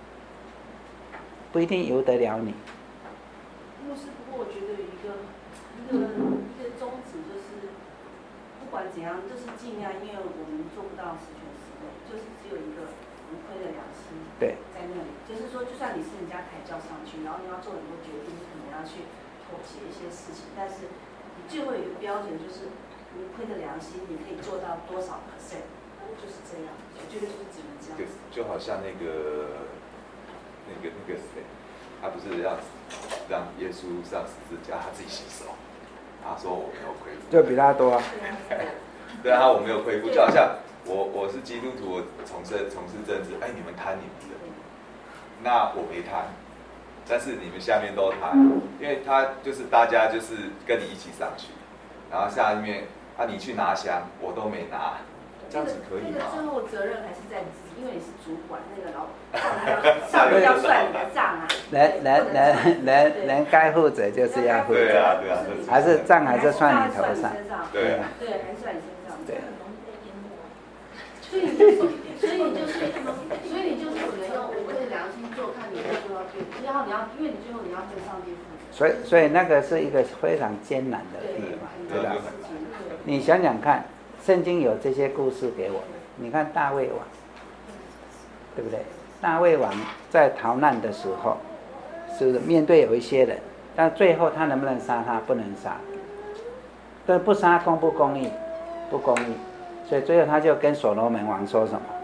S1: 不一定由得了你。
S8: 牧师，不过我觉得有一个
S7: 一个宗旨就是，不管怎样，就是尽量，因为我们做不到十全十美，就是只有一个无愧的良心在那里。就是说，就算你是人家抬轿上去，然后你要做很多决定，你可能要去妥协一些事情，但是你最后有一个标准，就是无愧的良心，你可以做到多少%，就是这样。我觉得就是只能这样。
S2: 就好像那个谁，他不是要让耶稣上十字架，他自己洗手，他说我没有亏负。
S1: 就比他多啊。
S2: 对啊，我没有亏负，就好像我是基督徒，我从事政治，哎，你们贪你们的，那我没贪，但是你们下面都贪，因为他就是大家就是跟你一起上去，然后下面你去拿香，我都没拿。这样子可以吗？
S7: 那个最后责任还是在你自己，因为你是主管，那个上面要算你的账啊。
S1: 人该负责就是要负责。
S2: 对啊，
S1: 还是账还是算你头上。
S2: 对，
S7: 还是算你身上。
S1: 对。
S7: 所以你就是只能用无愧的良心做，看你要做到对，然后因为你最后你要对上帝负责。
S1: 所以那个是一个非常艰难的地方，知道吗？你想想看。圣经有这些故事给我们，你看大卫王，对不对？大卫王在逃难的时候，是不是面对有一些人，但最后他能不能杀他？不能杀。但不杀公不公义？不公义。所以最后他就跟所罗门王说什么？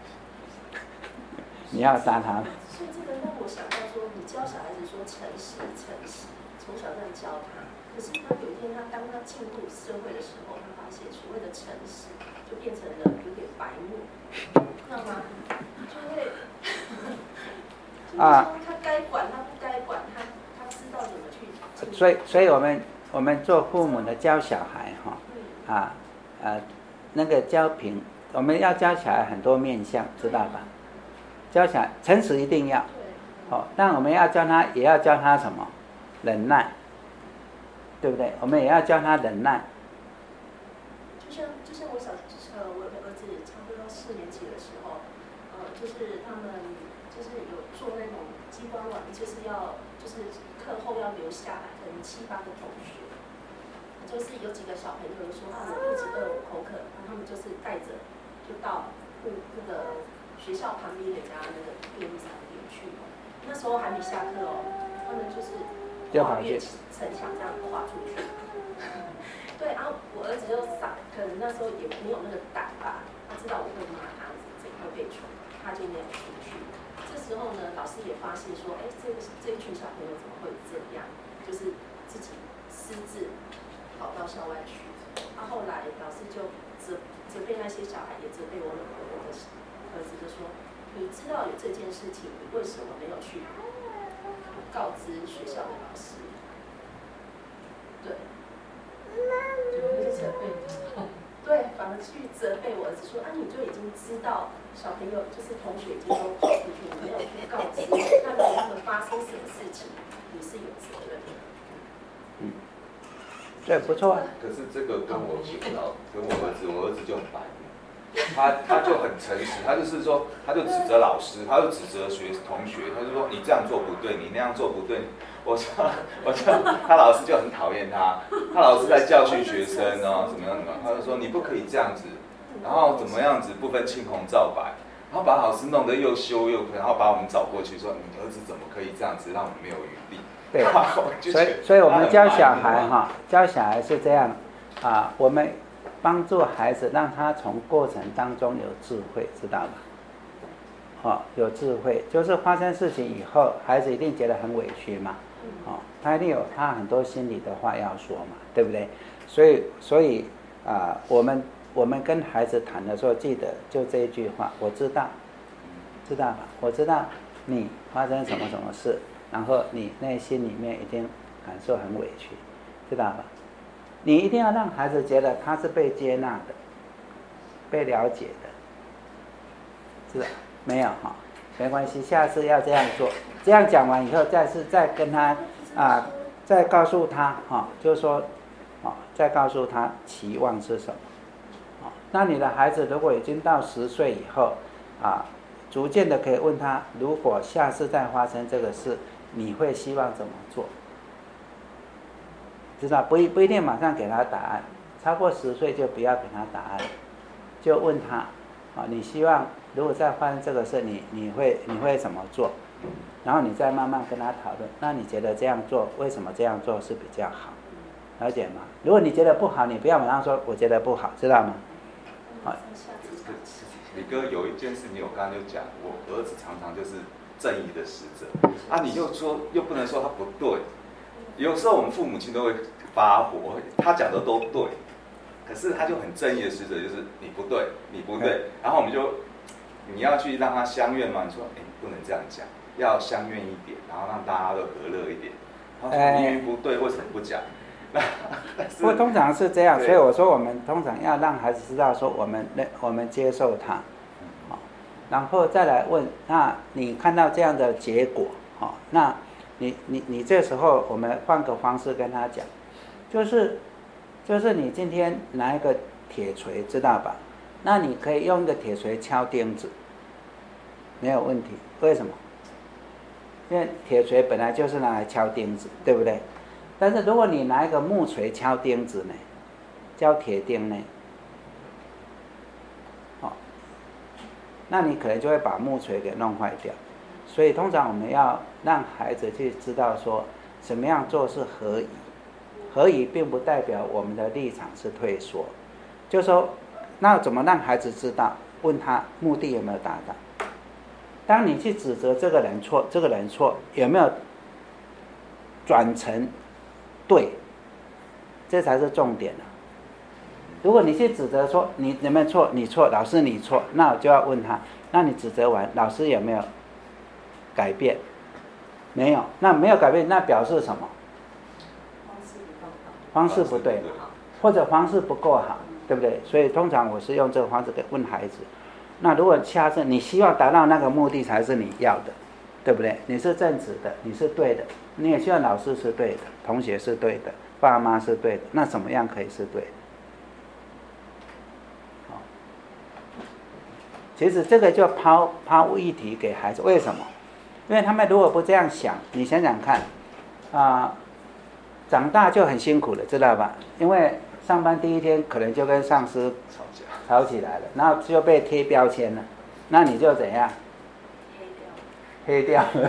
S1: 你要杀他。
S8: 所以这个让我想到说，你教小孩子说诚实，从小这样教他。可是他有一天，当他进入社会的时候，他发现所谓的诚实就变成了有点白目，知道吗？就会，就是说他该管，他不该管，他知道怎么去。
S1: 所以我们做父母的教小孩那个教评，我们要教小孩很多面向，知道吧？教小孩诚实一定要，但我们要教他，也要教他什么？忍耐。对不对？我们也要教他忍耐。
S8: 就像我有个儿子，差不多4年级的时候，就是他们就是有做那种机关网，就是课后要留下来，可能7、8个同学，就是有几个小朋友说他们肚子饿、口渴，然后他们就是带着就到那个学校旁边的家那个便利商店去。那时候还没下课他们就是跨越城墙这样跨出去。对，然后我儿子就傻，可能那时候也没有那个胆吧，他知道我会骂他，怎么会被宠，他就没有出去。这时候呢，老师也发现说，这一群小朋友怎么会这样？就是自己私自跑到校外去。后来老师就责备那些小孩，也责备我的儿子，就说：你知道有这件事情，你为什么没有去告知学校的老师？对。对，反而去责备我儿子说：你就已经知道小朋友就是同学已经都跑出去，你没有去告知他们发生什么事情，你是有责任的。
S1: 对，不错。
S2: 可是这个跟我儿子就很白目，他就很诚实，他就是说，他就指责老师，他就指责同学，他就说你这样做不对，你那样做不对。我说他老师就很讨厌他老师在教训学生怎么样，他就说你不可以这样子，然后怎么样子不分青红皂白，然后把老师弄得又羞又然后把我们找过去说你儿子怎么可以这样子，让我们没有余力。
S1: 对，所以我们教小孩教小孩是这样我们帮助孩子，让他从过程当中有智慧，知道吗？有智慧，就是发生事情以后，孩子一定觉得很委屈嘛，他一定有他很多心里的话要说嘛，对不对？所以我们跟孩子谈的时候，记得就这一句话，我知道吧？我知道你发生什么事，然后你内心里面一定感受很委屈，知道吧？你一定要让孩子觉得他是被接纳的，被了解的，知道没有没关系，下次要这样做。这样讲完以后，再跟他再告诉他就是说再告诉他期望是什么那你的孩子如果已经到10岁以后逐渐的可以问他，如果下次再发生这个事，你会希望怎么做？ 知道不一定马上给他答案，超过10岁就不要给他答案，就问他啊，你希望如果再发生这个事，你会怎么做？然后你再慢慢跟他讨论，那你觉得这样做为什么这样做是比较好？了解吗？如果你觉得不好，你不要马上说我觉得不好，知道吗？好。
S9: 李哥有一件事情，我刚刚就讲，我儿子常常就是正义的使者啊，你又不能说他不对，有时候我们父母亲都会发火，他讲的都对，可是他就很正义的使者，就是你不对，你不对，然后我们就你要去让他相怨嘛，你说不能这样讲，要相怨一点，然后让大家都和乐一点。他说明明不对，为什么不讲？
S1: 不过通常是这样，所以我说我们通常要让孩子知道说我们接受他，然后再来问，那你看到这样的结果，那你这时候我们换个方式跟他讲，就是你今天拿一个铁锤，知道吧？那你可以用一个铁锤敲钉子，没有问题。为什么？因为铁锤本来就是拿来敲钉子，对不对？但是如果你拿一个木锤敲钉子呢，敲铁钉呢，那你可能就会把木锤给弄坏掉。所以通常我们要让孩子去知道说，怎么样做是合宜，合宜并不代表我们的立场是退缩，就是说，那怎么让孩子知道？问他目的有没有达到？当你去指责这个人错，这个人错，有没有转成对？这才是重点了。如果你去指责说你有没有错，你错，老师你错，那我就要问他，那你指责完，老师有没有改变？没有，那没有改变，那表示什么？方式不对，或者方式不够好，对不对？所以通常我是用这个方式问孩子。那如果下次你希望达到那个目的才是你要的，对不对？你是正直的，你是对的，你也希望老师是对的，同学是对的，爸妈是对的，那怎么样可以是对的？其实这个就抛议题给孩子，为什么？因为他们如果不这样想，你想想看，长大就很辛苦了，知道吧？因为上班第一天可能就跟上司吵起来了，然后就被贴标签了，那你就怎样？黑掉了。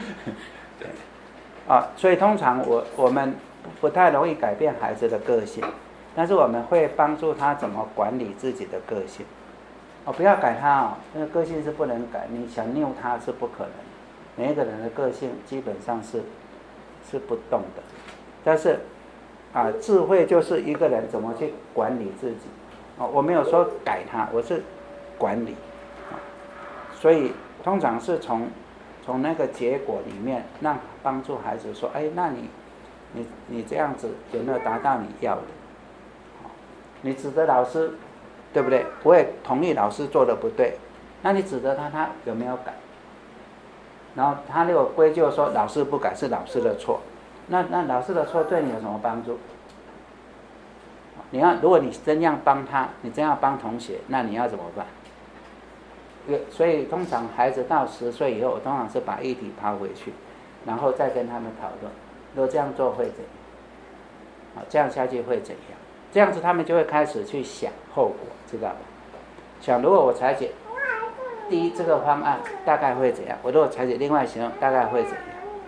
S1: 所以通常我们不太容易改变孩子的个性，但是我们会帮助他怎么管理自己的个性。不要改他那个个性是不能改，你想拗他是不可能。每一个人的个性基本上是不动的，但是智慧就是一个人怎么去管理自己。我没有说改他，我是管理。所以通常是从那个结果里面让帮助孩子说，那你这样子有没有达到你要的？你指责老师，对不对？我也同意老师做的不对，那你指责他有没有改？然后他如果归咎说老师不改是老师的错，那老师的错对你有什么帮助？如果你真要帮他，你真要帮同学，那你要怎么办？所以通常孩子到10岁以后，我通常是把议题抛回去，然后再跟他们讨论，如果这样做会怎样？这样下去会怎样？这样子他们就会开始去想后果，知道吧？想如果我采取第一这个方案大概会怎样？我如果采取另外行动大概会怎样？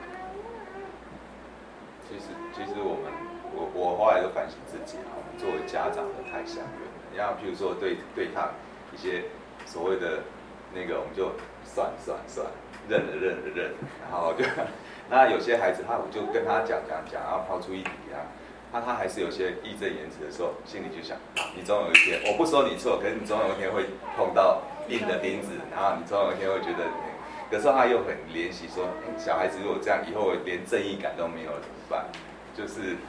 S9: 其实我后来都反省自己，作为家长的太相怨了。然后譬如说对抗一些所谓的那个，我们就算，认了，然后就那有些孩子我就跟他讲，然后抛出一题他还是有些义正言辞的时候，心里就想，你总有一天，我不说你错，可是你总有一天会碰到硬的钉子，然后你总有一天会觉得，可是他又很怜惜说，小孩子如果这样，以后连正义感都没有了怎么办？就是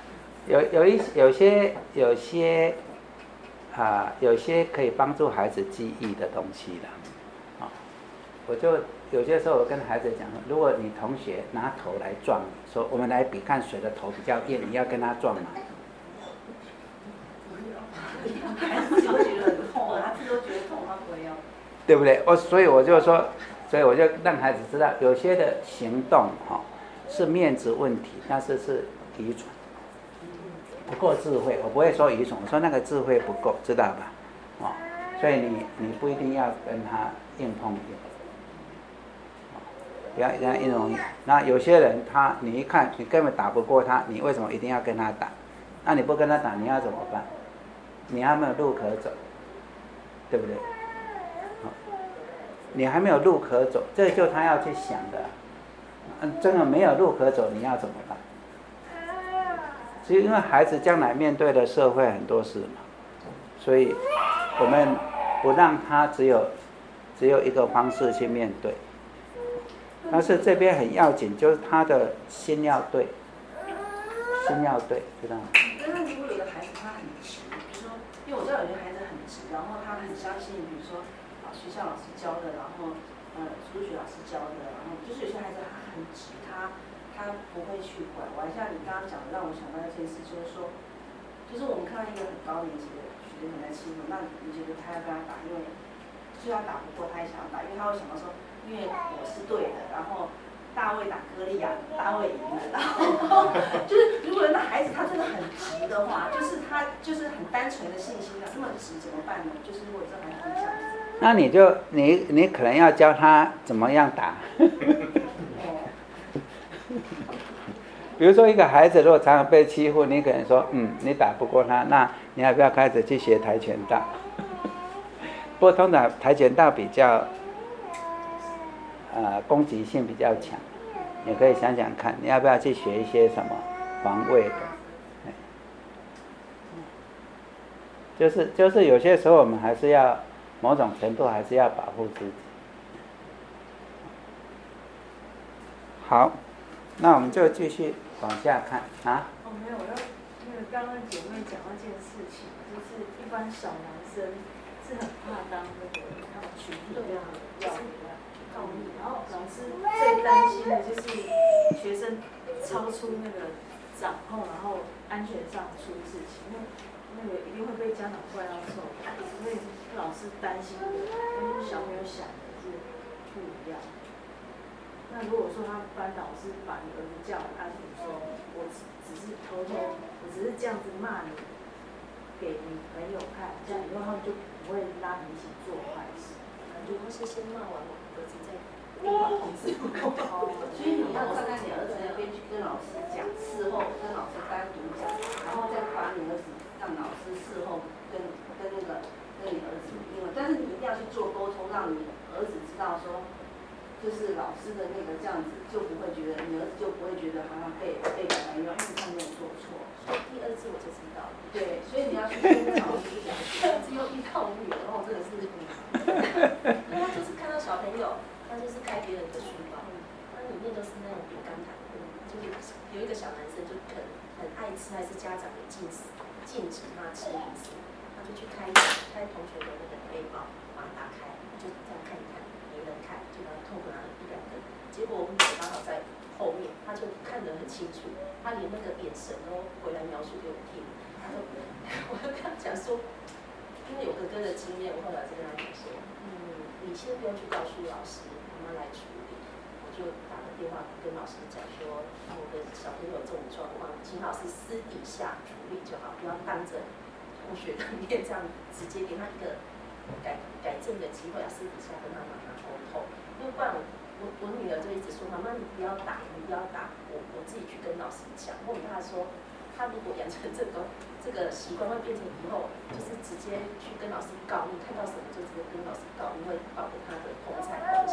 S1: 有些可以帮助孩子记忆的东西的，我就有些时候我跟孩子讲，如果你同学拿头来撞你，说我们来比看谁的头比较硬，你要跟他撞吗？
S7: 孩子就觉得很痛他自己都觉得痛，他不会要。
S1: 对不对？所以我就让孩子知道，有些的行动是面子问题，但是是愚蠢。 不够智慧，我不会说愚蠢，我说那个智慧不够，知道吧？哦，所以你不一定要跟他硬碰硬，不要跟他硬碰硬。那有些人你一看你根本打不过他，你为什么一定要跟他打？那你不跟他打，你要怎么办？你还没有路可走，对不对？你还没有路可走，这就他要去想的。真的没有路可走，你要怎么办？其实因为孩子将来面对的社会很多事嘛，所以我们不让他只有一个方式去面对。但是这边很要紧，就是他的心要对，心要对，知道吗？
S10: 那如果有的孩子他很直，比如说，因为我知道有些孩子很直，然后他很相信，比如说学校老师教的，然后数学老师教的，然后就是有些孩子他很直，他不会去拐弯。像你刚刚讲的，让我想到一件事，就是说，就是我们看到一个很高年级的学生很在欺负，那你觉得他要跟他打，因为虽然打不过，他也想要打，因为他会想到说，因为我是对的，然后大卫打歌利亚，大卫赢了，然后就是如果那孩子他真的很直的话，就是他就是很单纯的信心的，这么直怎么办呢？就是如果这孩子这样子，
S1: 那你可能要教他怎么样打。比如说一个孩子如果常常被欺负，你可能说你打不过他，那你要不要开始去学跆拳道？不过通常跆拳道比较攻击性比较强，你可以想想看，你要不要去学一些什么防卫的？就是有些时候我们还是要某种程度还是要保护自己。好，那我们就继续往下看啊。
S11: 没有，因为刚刚姐妹讲到一件事情，就是一般小男生是很怕当那个他们群体这样要告密，然后老师最担心的就是学生超出那个掌控，然后安全上出事情，那个一定会被家长怪到臭，所以老师担心跟小朋友想的是不一样。那如果说他班导师把你儿子叫来安抚说，我只是偷偷，我只是这样子骂你，给你朋友看，这样以后他们就不会拉你一起做坏事。
S8: 如果是先骂完我儿子再另外通知我。
S10: 所以你要站在你儿子那边去跟老师讲，事后跟老师单独讲，然后再把你儿子让老师事后跟你儿子，但是你一定要去做沟通，让你儿子知道说。就是老师的那个这样子，就不会觉得你儿子就不会觉得好像被拐弯，因为他没有做错。
S8: 所以第二次我就知道了。
S10: 对，所以你要去跟老师讲，只有一套路，然后真的是，
S8: 因为他就是看到小朋友，他就是开别人的书包，那里面都是那种饼干糖，就是有一个小男生就很爱吃，还是家长也禁止他吃零食，他就去开同学的那个背包，把它打开，就这样看一看。没人看，就把它偷回来1-2根。结果我们刚好在后面，他就看得很清楚，他连那个眼神都回来描述给我听。我就跟他讲说，因为有哥哥的经验，我后来就跟他讲说，你先不用去告诉老师，妈妈来处理。我就打个电话跟老师讲说，我的小朋友这种状况，请老师私底下处理就好，不要当着同学的面这样直接给他一个改正的机会，要私底下跟他妈妈沟通，因为不然我女儿就一直说妈妈你不要打，你不要打，我自己去跟老师讲。我很怕说，他如果养成这个习惯，会变成以后就是直接去跟老师告密，看到什么就直接跟老师告密，会保护他的同才关系，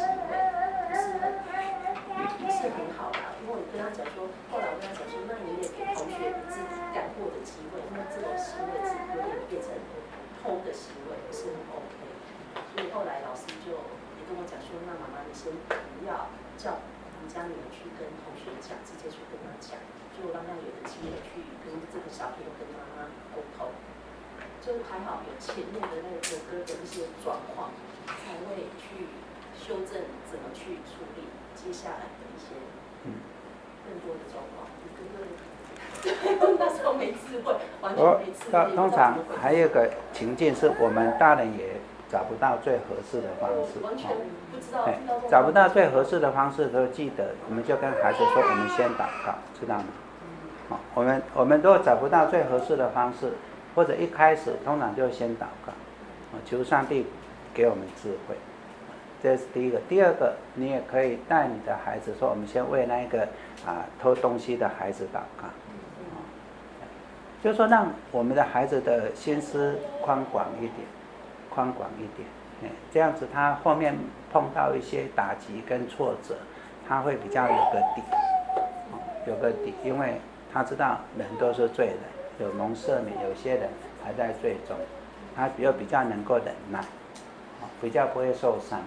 S8: 不是很好啦。因为我跟他讲说，后来我跟他讲说，那你也给同学自己改过的机会，因为这种行为是有点变成偷的行为，不是很 OK。所以后来老师就也跟我讲说，那妈妈你先不要叫我们家女儿去跟同学讲，直接去跟他讲，就让他有个机会去跟这个小朋友跟妈妈沟通。就还好有前面的那个哥哥的一些状况，才会去修正怎么去处理接下来的一些更多的状况。哥哥那时候没智慧，完全没智慧。
S1: 通常还有一个情境是我们大人也找不到最合适的方式，
S8: 完全不知道。
S1: 找不到最合适的方式的时候，记得我们就跟孩子说，我们先祷告，知道吗？ 我们如果找不到最合适的方式，或者一开始通常就先祷告，求上帝给我们智慧，这是第一个。第二个，你也可以带你的孩子说，我们先为那个偷东西的孩子祷告，就是说让我们的孩子的心思宽广一点，这样子他后面碰到一些打击跟挫折，他会比较有个底，因为他知道人都是罪人，有蒙赦免，有些人还在罪中，他比较能够忍耐，比较不会受伤。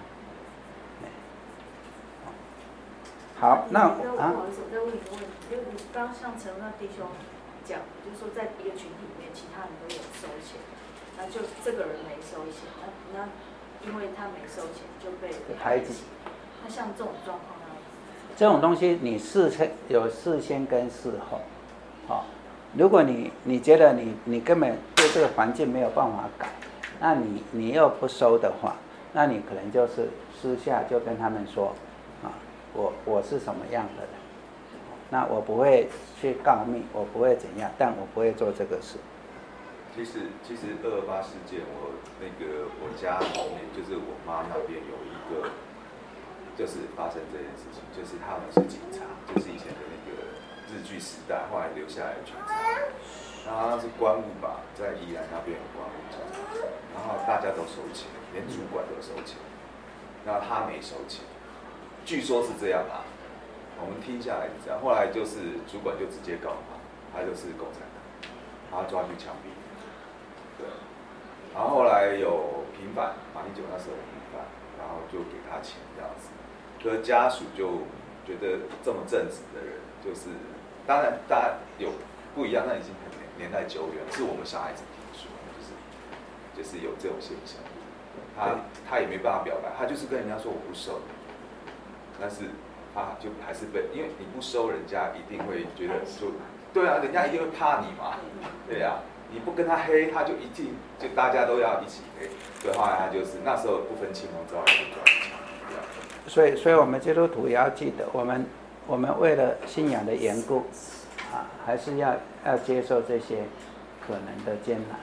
S1: 好，那
S11: 不好意思，我再问一个问题，就是你刚像陈那弟兄讲，就是说在一个群体里面，其他人都有收钱，那就这个人没收钱，那因为他没收钱就被排挤。那像这种状况呢？
S1: 这种东西你有事先跟事后，如果你觉得你根本对这个环境没有办法改，那你又不收的话，那你可能就是私下就跟他们说，我是什么样的人，那我不会去告密，我不会怎样，但我不会做这个事。
S9: 其实228事件，我家里面就是我妈那边有一个，就是发生这件事情，就是他们是警察，就是以前的那个日据时代，后来留下来的警察，然后他是官务吧，在宜兰那边有官务警察，然后大家都收钱，连主管都收钱，然后他没收钱，据说是这样啊，我们听下来是这样，后来就是主管就直接告他就是共产党，把他抓去枪毙。对，然后后来有平反，马英九那时候有平反，然后就给他钱这样子。可是家属就觉得这么正直的人，就是当然大家有不一样，那已经很年代久远了，是我们小孩子听说，就是有这种现象。他也没办法表白，他就是跟人家说我不收，但是他就还是被，因为你不收，人家一定会觉得就对啊，人家一定会怕你嘛，对啊。你不跟他黑，他就一定就大家都要一起黑。对，后来他就是那时候不分青红皂白就抓一枪。
S1: 所以我们基督徒也要记得，我们为了信仰的缘故，还是要接受这些可能的艰难。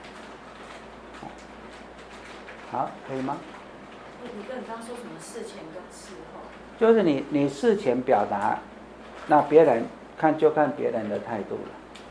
S1: 好，可以吗？
S11: 你刚刚说什么事前跟事后？
S1: 就是你事前表达，那别人看别人的态度了。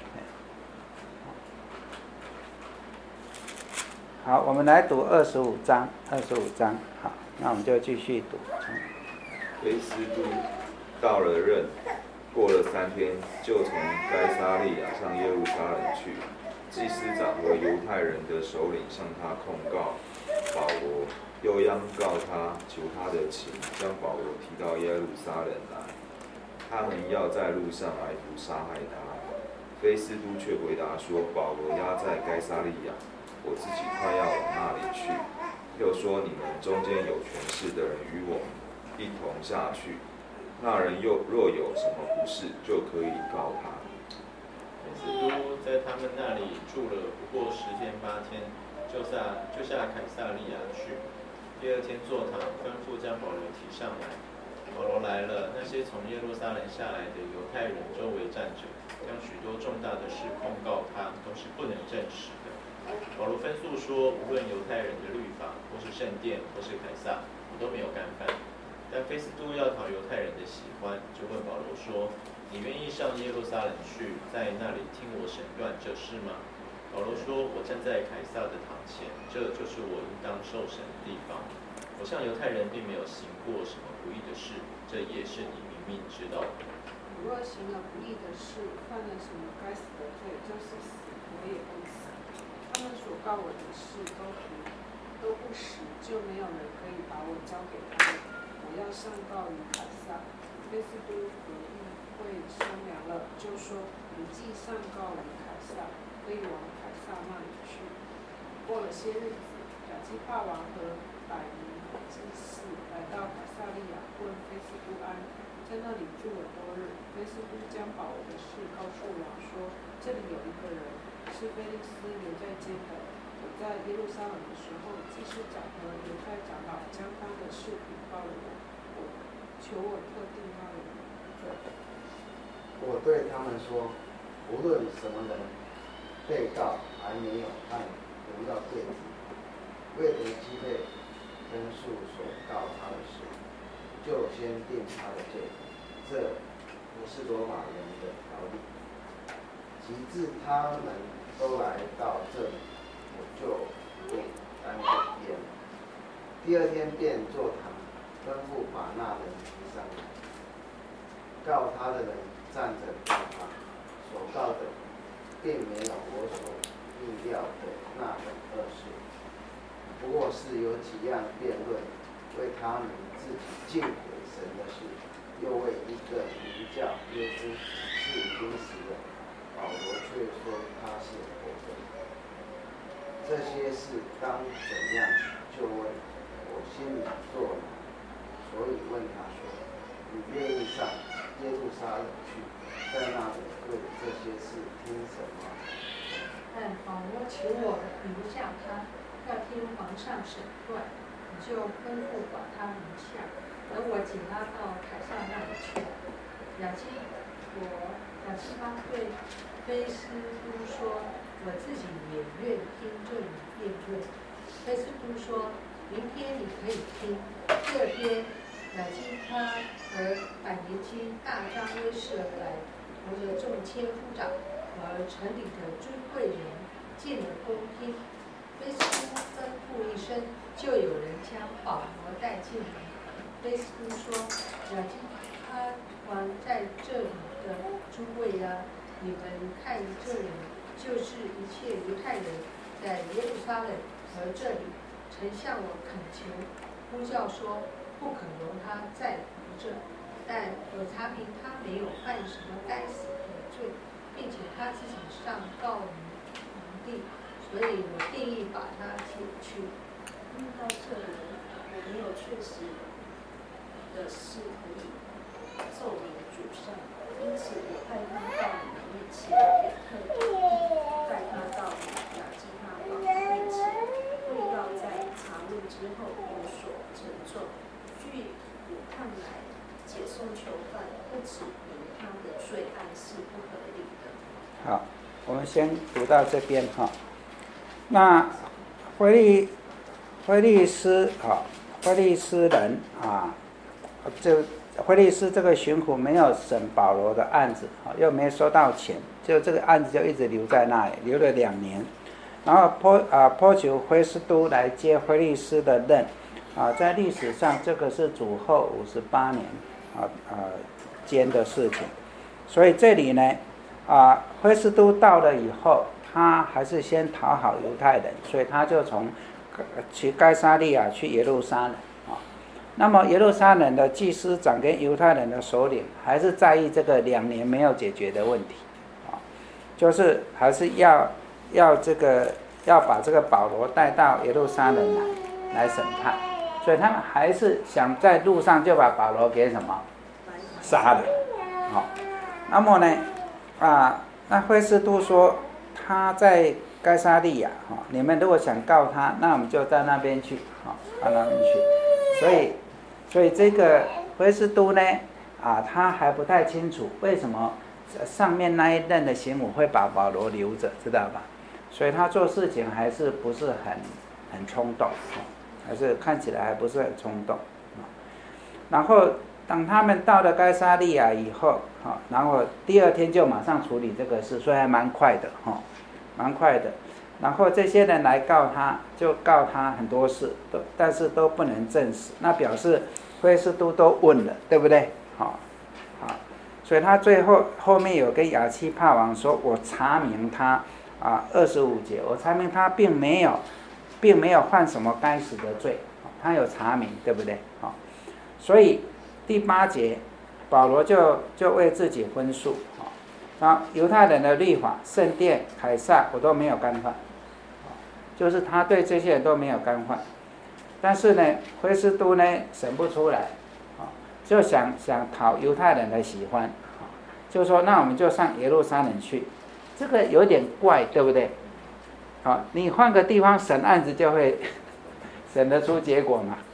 S1: 好，我们来读25章。好，那我们就继续读。
S2: 菲斯都到了任，过了3天，就从该撒利亚上耶路撒冷去。祭司长和犹太人的首领向他控告保罗，又央告他，求他的情，将保罗提到耶路撒冷来。他们要在路上埋伏杀害他。菲斯都却回答说：保罗押在该撒利亚，我自己快要往那里去。又说你们中间有权势的人与我一同下去，那人若有什么不是，就可以告他。
S3: 菲斯都在他们那里住了不过10天8天，就下凯撒利亚去。第2天坐堂，吩咐将保罗提上来。保罗来了，那些从耶路撒冷下来的犹太人周围站着，将许多重大的事控告他，都是不能证实的。保罗分诉说，无论犹太人的律法，或是圣殿，或是凯撒，我都没有干犯。但菲斯都要讨犹太人的喜欢，就问保罗说：“你愿意上耶路撒冷去，在那里听我审断这事吗？”保罗说：“我站在凯撒的堂前，这就是我应当受审的地方。我向犹太人并没有行过什么不义的事，这也是你明明知道的。
S4: 我若行了不义的事，犯了什么该死的罪，就是死，我也不死。他们所告我的事都不实，就没有人可以把我交给他们。我要上告于凯撒。”菲斯都和议会商量了，就说：“你既上告于凯撒，可以往凯撒那里去。”过了些日子，亚基帕王和百尼祭司来到凯撒利亚，问菲斯都安，在那里住了多日。菲斯都将保罗的事告诉王说：“这里有一个人是菲利斯留在监的。我在耶路撒冷的时候，祭司长和犹太长老将他的事禀报了我，求我特定他的罪。
S5: 我对他们说： 无论什么人，被告还没有判读到罪词，未得击退申诉所告他的事，就先定他的罪。这不是罗马人的条例。及至他们都来到这里，我就对单个辩。第二天便坐堂，吩咐把那人提上来。告他的人站着告他，所告的并没有我所预料的那等恶事，不过是有几样辩论，为他们自己敬悔神的事，又为一个名叫耶稣是已经死了，保罗却说他是活着。这些事当怎样？就问我心里作难，所以问他说：你愿意上耶路撒冷去，在那里为这些事听什么？
S6: 但保罗求我留下他，要听皇上审断，你就吩咐把他留下，等我请他到凯撒那里去。亚基巴对菲斯都说：我自己也愿听这里辩论。菲斯都说：明天你可以听。第二天，亚基帕和百年基大张威势而来，驮着众千夫长和城里的尊贵人进了宫厅。菲斯都吩咐一声，就有人将保罗带进来。菲斯都说：亚基帕王在这里的诸位啊，你们看这里就是一切犹太人在耶路撒冷和这里，曾向我恳求，呼叫说不可容他再活着，但我查明他没有犯什么该死的罪，并且他自己上告于皇帝，所以我定义把他解去。
S8: 到这里，我没有确实的事可以奏明主上，因此我派他到你们面前，也特地带他到亚基帕王面前，为要在查问之后有所成就。据我看来，解送囚犯不指明他的罪案是不合理的。
S1: 好，我们先读到这边哈。那菲利斯人啊，就菲利斯这个巡抚没有审保罗的案子，又没收到钱，就这个案子就一直留在那里，留了2年。然后波求菲斯都来接菲利斯的任，在历史上这个是主后58年间的事情。所以这里呢，菲斯都到了以后，他还是先讨好犹太人，所以他就从去该撒利亚去耶路撒冷。那么耶路撒冷的祭司长跟犹太人的首领还是在意这个2年没有解决的问题，就是还是要把这个保罗带到耶路撒冷来审判，所以他们还是想在路上就把保罗给什么杀了。那么呢，那菲斯都说他在该撒利亚，你们如果想告他，那我们就到那边去，到那边去。所以这个菲斯都呢，他还不太清楚为什么上面那一任的刑母会把保罗留着，知道吧？所以他做事情还是不是很冲动，还是看起来还不是很冲动。然后当他们到了该撒利亚以后，然后第2天就马上处理这个事，所以还蛮快的，蛮快的。然后这些人来告他，就告他很多事，但是都不能证实，那表示菲斯都问了，对不对？所以他后面有跟亚基帕王说，我查明他25节，我查明他并没有犯什么该死的罪，他有查明，对不对？所以第8节，保罗就为自己分述，犹太人的律法、圣殿、凯撒，我都没有干犯，就是他对这些人都没有干犯。但是呢，菲斯都呢审不出来，就想讨犹太人的喜欢，就说那我们就上耶路撒冷去。这个有点怪，对不对？你换个地方审案子就会审得出结果嘛。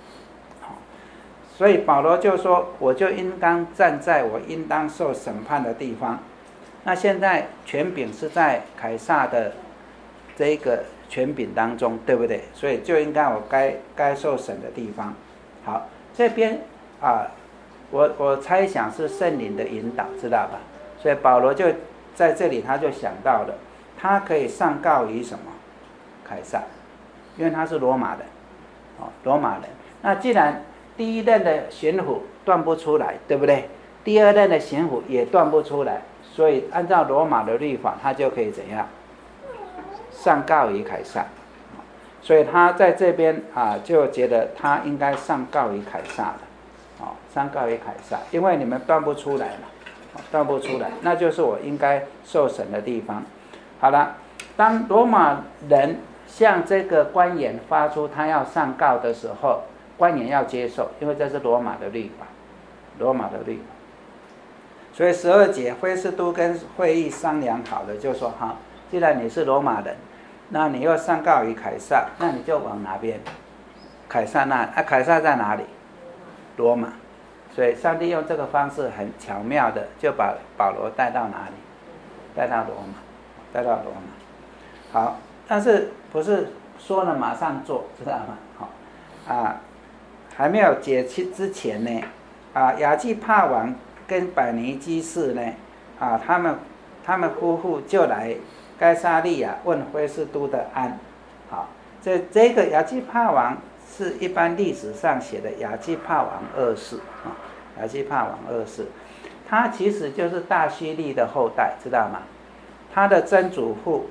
S1: 所以保罗就说，我就应当站在我应当受审判的地方， 那现在权柄是在凯撒的这个权柄当中，对不对？所以就应该我该受审的地方。好，这边我猜想是圣灵的引导，知道吧？所以保罗就在这里他就想到了，他可以上告于什么？凯撒，因为他是罗马人，罗马人。那既然第一任的巡抚断不出来，对不对？第二任的巡抚也断不出来，所以按照罗马的律法，他就可以怎样？上告于凯撒。所以他在这边就觉得他应该上告于凯撒的，上告于凯撒，因为你们断不出来嘛，断不出来，那就是我应该受审的地方。好了，当罗马人向这个官员发出他要上告的时候，官员要接受，因为这是罗马的律法，罗马的律法。所以12节，菲斯都跟会议商量好了，就说好，既然你是罗马人，那你又上告于凯撒，那你就往哪边？凯撒那凯撒在哪里？罗马。所以上帝用这个方式很巧妙的就把保罗带到哪里？带到罗马，带到罗马。好，但是不是说了马上做，知道吗？好，还没有解期之前呢，亚基帕王跟百尼基士呢，他们夫妇就来该撒利亚问菲斯都的安。好，这个亚基帕王是一般历史上写的亚基帕王二世亚基帕王二世，他其实就是大希律的后代，知道吗？他的曾祖父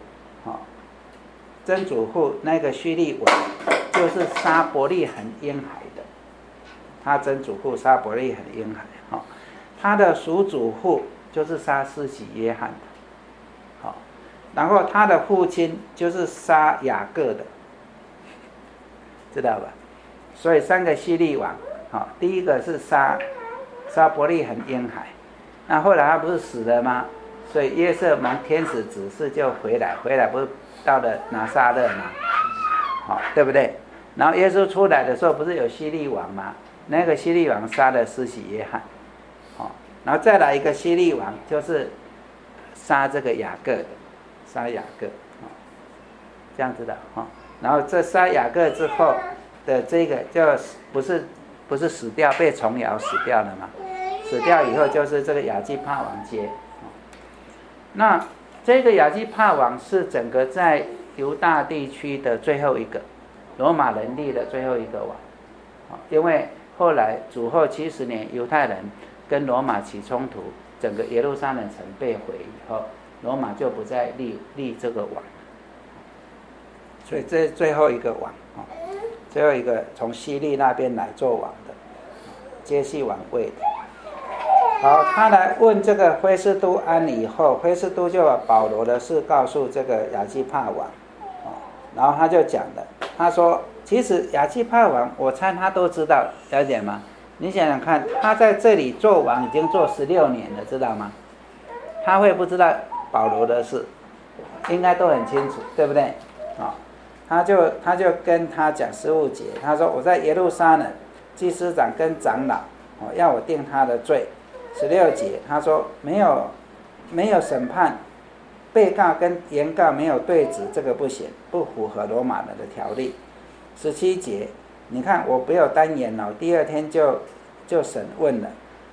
S1: 那个希律王就是沙伯利恒婴孩的，他曾祖父沙伯利恒婴孩，他的叔祖父就是杀施洗约翰的，然后他的父亲就是杀雅各的，知道吧？所以3个希律王，第一个是沙伯利恒婴孩，那后来他不是死了吗？所以约瑟蒙天使指示就回来不是到了拿撒勒吗？对不对？然后耶稣出来的时候不是有希律王吗？那个希律王杀了施洗约翰，然后再来一个希律王就是杀这个雅各的，杀雅各，这样子的，然后这杀雅各之后的这个就不是死掉，被虫咬死掉了吗？死掉以后就是这个亚基帕王接。那这个亚基帕王是整个在犹大地区的最后一个罗马人立的最后一个王，因为后来主后70年犹太人跟罗马起冲突，整个耶路撒冷城被毁以后，罗马就不再立这个王，所以这最后一个王，最后一个从希律那边来做王的，接续王位的。好，他来问这个菲斯都安以后，菲斯都就把保罗的事告诉这个亚基帕王，然后他就讲了，他说其实亚基帕王我猜他都知道，了解吗？你想想看，他在这里做王已经做16年了，知道吗？他会不知道保罗的事？应该都很清楚，对不对？他就跟他讲15节，他说我在耶路撒冷，祭司长跟长老要我定他的罪。16节他说没有审判，被告跟原告没有对质，这个不行，不符合罗马人的条例。17节你看我没有单言了，第二天就审问了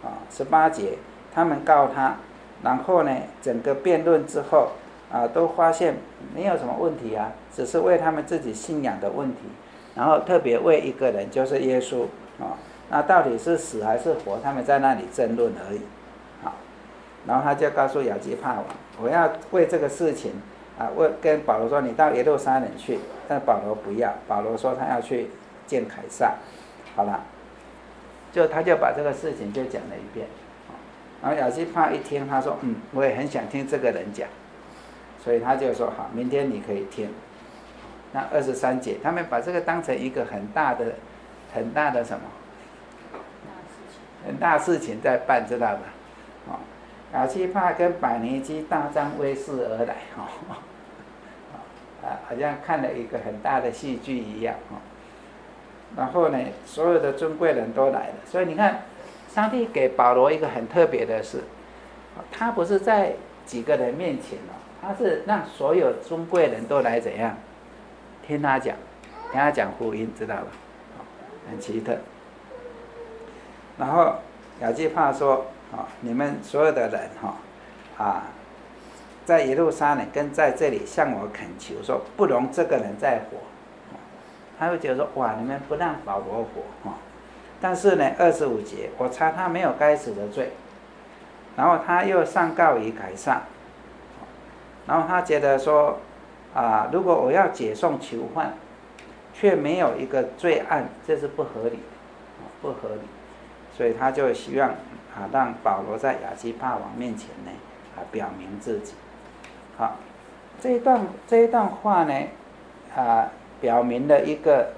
S1: 18节他们告他，然后呢整个辩论之后都发现没有什么问题只是为他们自己信仰的问题，然后特别为一个人就是耶稣那到底是死还是活，他们在那里争论而已。然后他就告诉亚基帕王，我要为这个事情跟保罗说你到耶路撒冷去，但保罗不要，保罗说他要去见凯撒。好了，他就把这个事情就讲了一遍。然后亚基帕一听，他说我也很想听这个人讲，所以他就说好，明天你可以听。那23节他们把这个当成一个很大的什么很大事情在办，知道吧？亚基帕跟百尼基大张威势而来，好像看了一个很大的戏剧一样。然后呢，所有的尊贵人都来了，所以你看，上帝给保罗一个很特别的事，他不是在几个人面前哦，他是让所有尊贵人都来怎样听他讲福音，知道吧？很奇特。然后亚基帕说：你们所有的人在耶路撒冷跟在这里向我恳求说，不容这个人再活。他会觉得说：哇，你们不让保罗活但是呢，25节，我查他没有该死的罪。然后他又上告于凯撒，然后他觉得说如果我要解送囚犯，却没有一个罪案，这是不合理的，不合理。所以他就希望让保罗在亚基帕王面前呢表明自己。好，这一段话呢表明了一个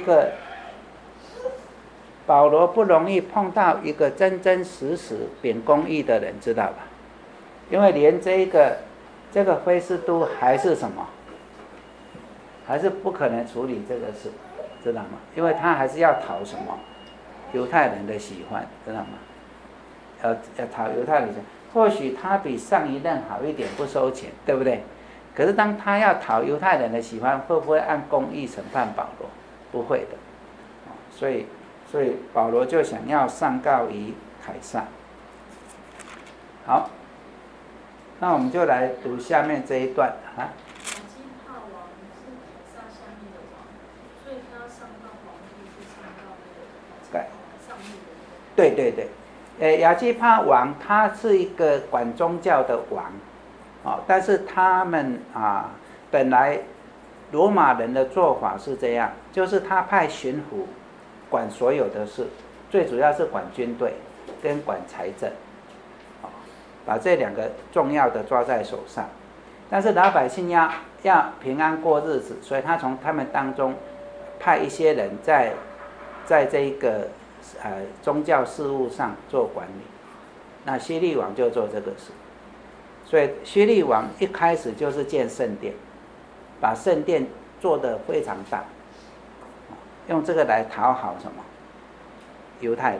S1: 保罗不容易碰到一个真真实实秉公义的人，知道吧？因为连这个菲斯都还是什么，还是不可能处理这个事，知道吗？因为他还是要讨什么犹太人的喜欢，知道吗？要讨犹太人的喜欢，或许他比上一任好一点，不收钱，对不对？可是当他要讨犹太人的喜欢，会不会按公义审判保罗？不会的。所以保罗就想要上告于凯撒。好，那我们就来读下面这一段
S11: 亚基帕王是凯撒下面的王，所以他要上告皇帝是上告那个上面的。
S1: 对对对，亚基帕王他是一个管宗教的王，但是他们本来罗马人的做法是这样，就是他派巡抚管所有的事，最主要是管军队跟管财政，把这两个重要的抓在手上。但是老百姓要平安过日子，所以他从他们当中派一些人在这一个宗教事务上做管理。那希律王就做这个事，所以希律王一开始就是建圣殿，把圣殿做得非常大，用这个来讨好什么犹太人。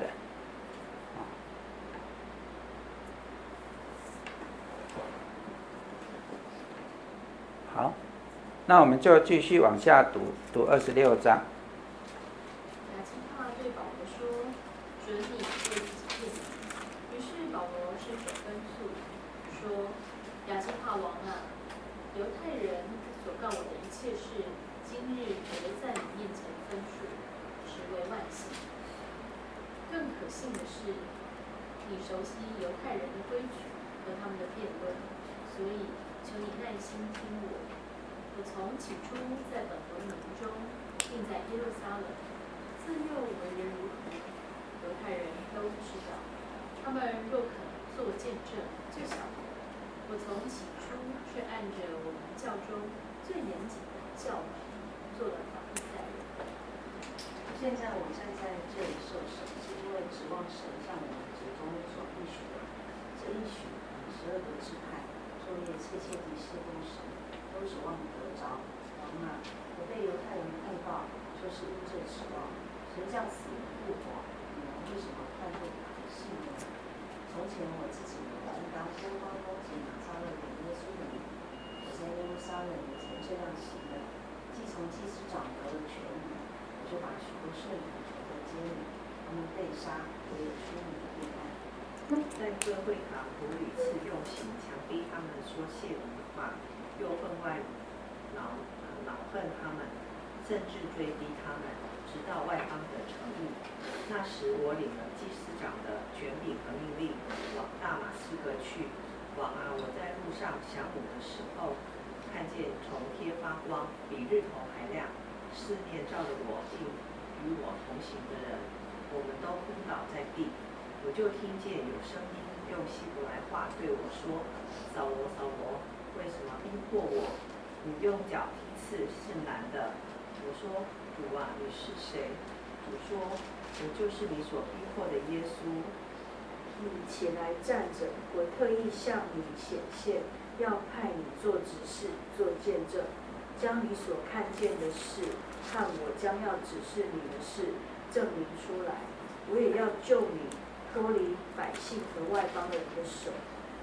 S1: 好，那我们就继续往下读26章。
S11: 亚基帕对保罗说：“准你为自己辩明。”于是保罗是手分诉，说：“亚基帕王啊，犹太人所告我的一切事，今日得在你面前分述，实为万幸。更可信的是，你熟悉犹太人的规矩和他们的辩论，所以求你耐心听我。我从起初在本国的民中，并在耶路撒冷，自幼为人如何，犹太人都知道。他们若肯做见证，就晓得我从起初却按着我们教中最严谨的教义做了法利赛人。
S7: 现在我站在这里受审，是因为指望神向我们祖宗所应许的。这一许12个支派昼夜切切地侍奉神，都指望得着。王啊，我被犹太人控告，说是因这指望，神将死人复活，你们为什么犯罪不信呢？从前我自己应当多方攻击拿撒勒人耶稣的名，我在耶路撒冷也曾这样行的。既从祭司长得了权柄，我就把许多圣徒囚在监里，他们被杀，我也出名的对待。在各会堂我屡次用刑强逼他们说亵渎的话，又分外恼恨他们，甚至追逼他们，直到外邦的城邑。那时我领了祭司长的权柄和命令，往大马士革去。王啊，我在路上晌午的时候，看见从天发光，比日头还亮，四面照着我，并与我同行的人，我们都昏倒在地。我就听见有声音用希伯来话对我说：“扫罗，扫罗，为什么逼迫我？你用脚踢刺圣男的。”我说：“主啊，你是谁？”主说：“我就是你所逼迫的耶稣。
S11: 你起来站着，我特意向你显现，要派你做执事，做见证，将你所看见的事和我将要指示你的事证明出来。我也要救你脱离百姓和外邦人的手，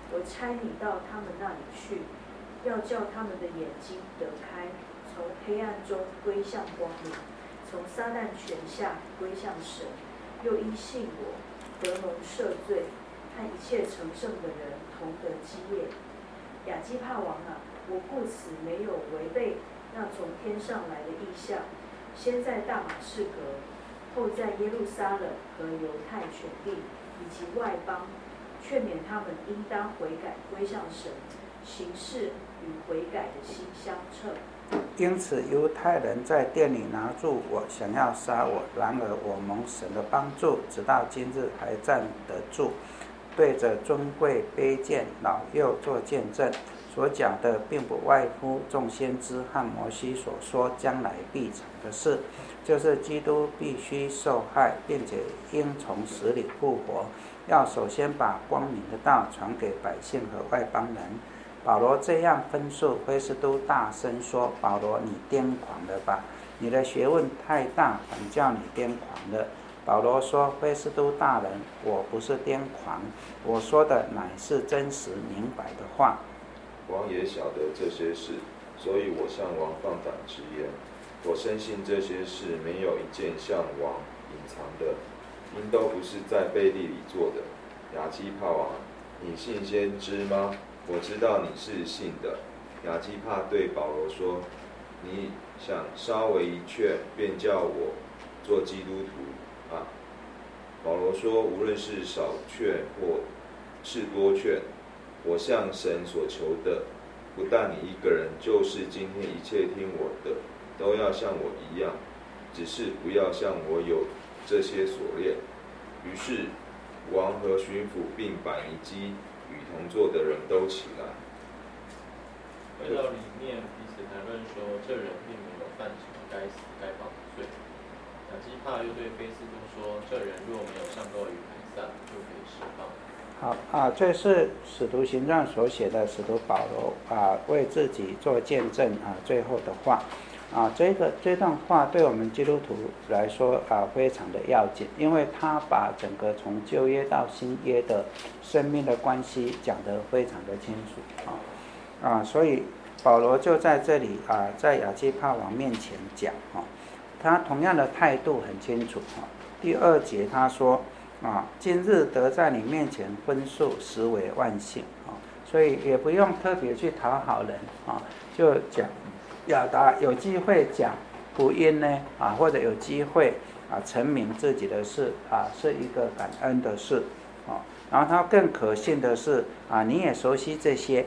S11: 我差你到他们那里去，要叫他们的眼睛得开，从黑暗中归向光明，从撒旦权下归向神，又因信我得蒙赦罪，和一切成圣的人同得基业。亚基帕王啊，我故此没有违背那从天上来的异象，先在大马士革，后在耶路撒冷和犹太全地以及外邦，劝勉他们应当悔改归向神，行事与悔改的心相称。
S1: 因此犹太人在殿里拿住我，想要杀我，然而我蒙神的帮助，直到今日还站得住，对着尊贵卑贱老幼做见证。所讲的并不外乎众先知和摩西所说将来必成的事，就是基督必须受害，并且应从死里复活，要首先把光明的道传给百姓和外邦人。保罗这样分述，菲斯都大声说：保罗，你癫狂了吧？你的学问太大，反叫你癫狂了。保罗说：菲斯都大人，我不是癫狂，我说的乃是真实明白的话。
S2: 王也晓得这些事，所以我向王放胆直言，我深信这些事没有一件向王隐藏的，因都不是在背地里做的。亚基帕王，你信先知吗？我知道你是信的。亚基帕对保罗说：你想稍微一劝，便叫我做基督徒啊？保罗说：无论是少劝或是多劝，我向神所求的，不但你一个人，就是今天一切听我的，都要像我一样，只是不要像我有这些锁链。于是王和巡抚并百尼基与同坐的人都起来，
S3: 回到里面彼此谈论说，这人并没有犯什么该死该绑的罪。亚基帕又对菲斯都说，这人若没有上告于凯撒，就可以释放。
S1: 好啊，这是使徒行传所写的使徒保罗为自己做见证最后的话这段话对我们基督徒来说非常的要紧，因为他把整个从旧约到新约的生命的关系讲得非常的清楚所以保罗就在这里在亚基帕王面前讲他同样的态度很清楚第2节他说今日得在你面前分述，实为万幸所以也不用特别去讨好人就讲表达有机会讲福音呢或者有机会陈明自己的事是一个感恩的事然后他更可信的是你也熟悉这些，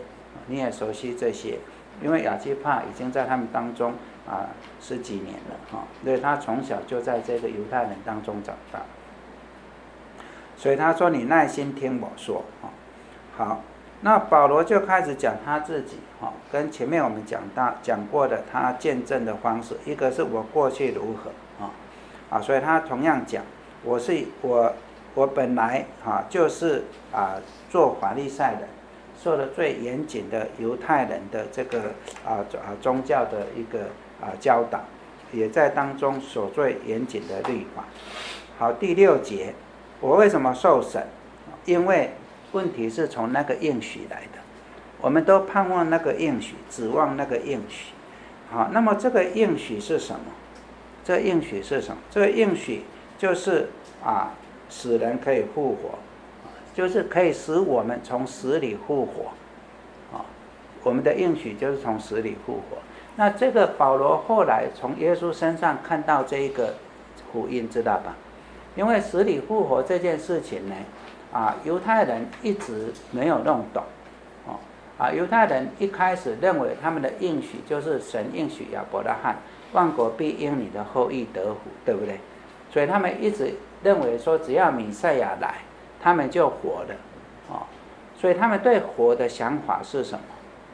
S1: 因为亚基帕已经在他们当中10几年了所以他从小就在这个犹太人当中长大。所以他说你耐心听我说好，那保罗就开始讲他自己跟前面我们讲过的他见证的方式，一个是我过去如何所以他同样讲我本来就是做法利赛人，受了最严谨的犹太人的这个宗教的一个教导，也在当中守最严谨的律法。好，第6节，我为什么受审？因为问题是从那个应许来的，我们都盼望那个应许，指望那个应许。好，那么这个应许是什么？这个应许是什么？这个应许就是使人可以复活，就是可以使我们从死里复活。我们的应许就是从死里复活。那这个保罗后来从耶稣身上看到这一个福音，知道吧？因为死里复活这件事情呢犹太人一直没有弄懂犹太人一开始认为他们的应许就是神应许亚伯拉罕万国必因你的后裔得福，对不对？所以他们一直认为说只要弥赛亚来他们就活了所以他们对活的想法是什么？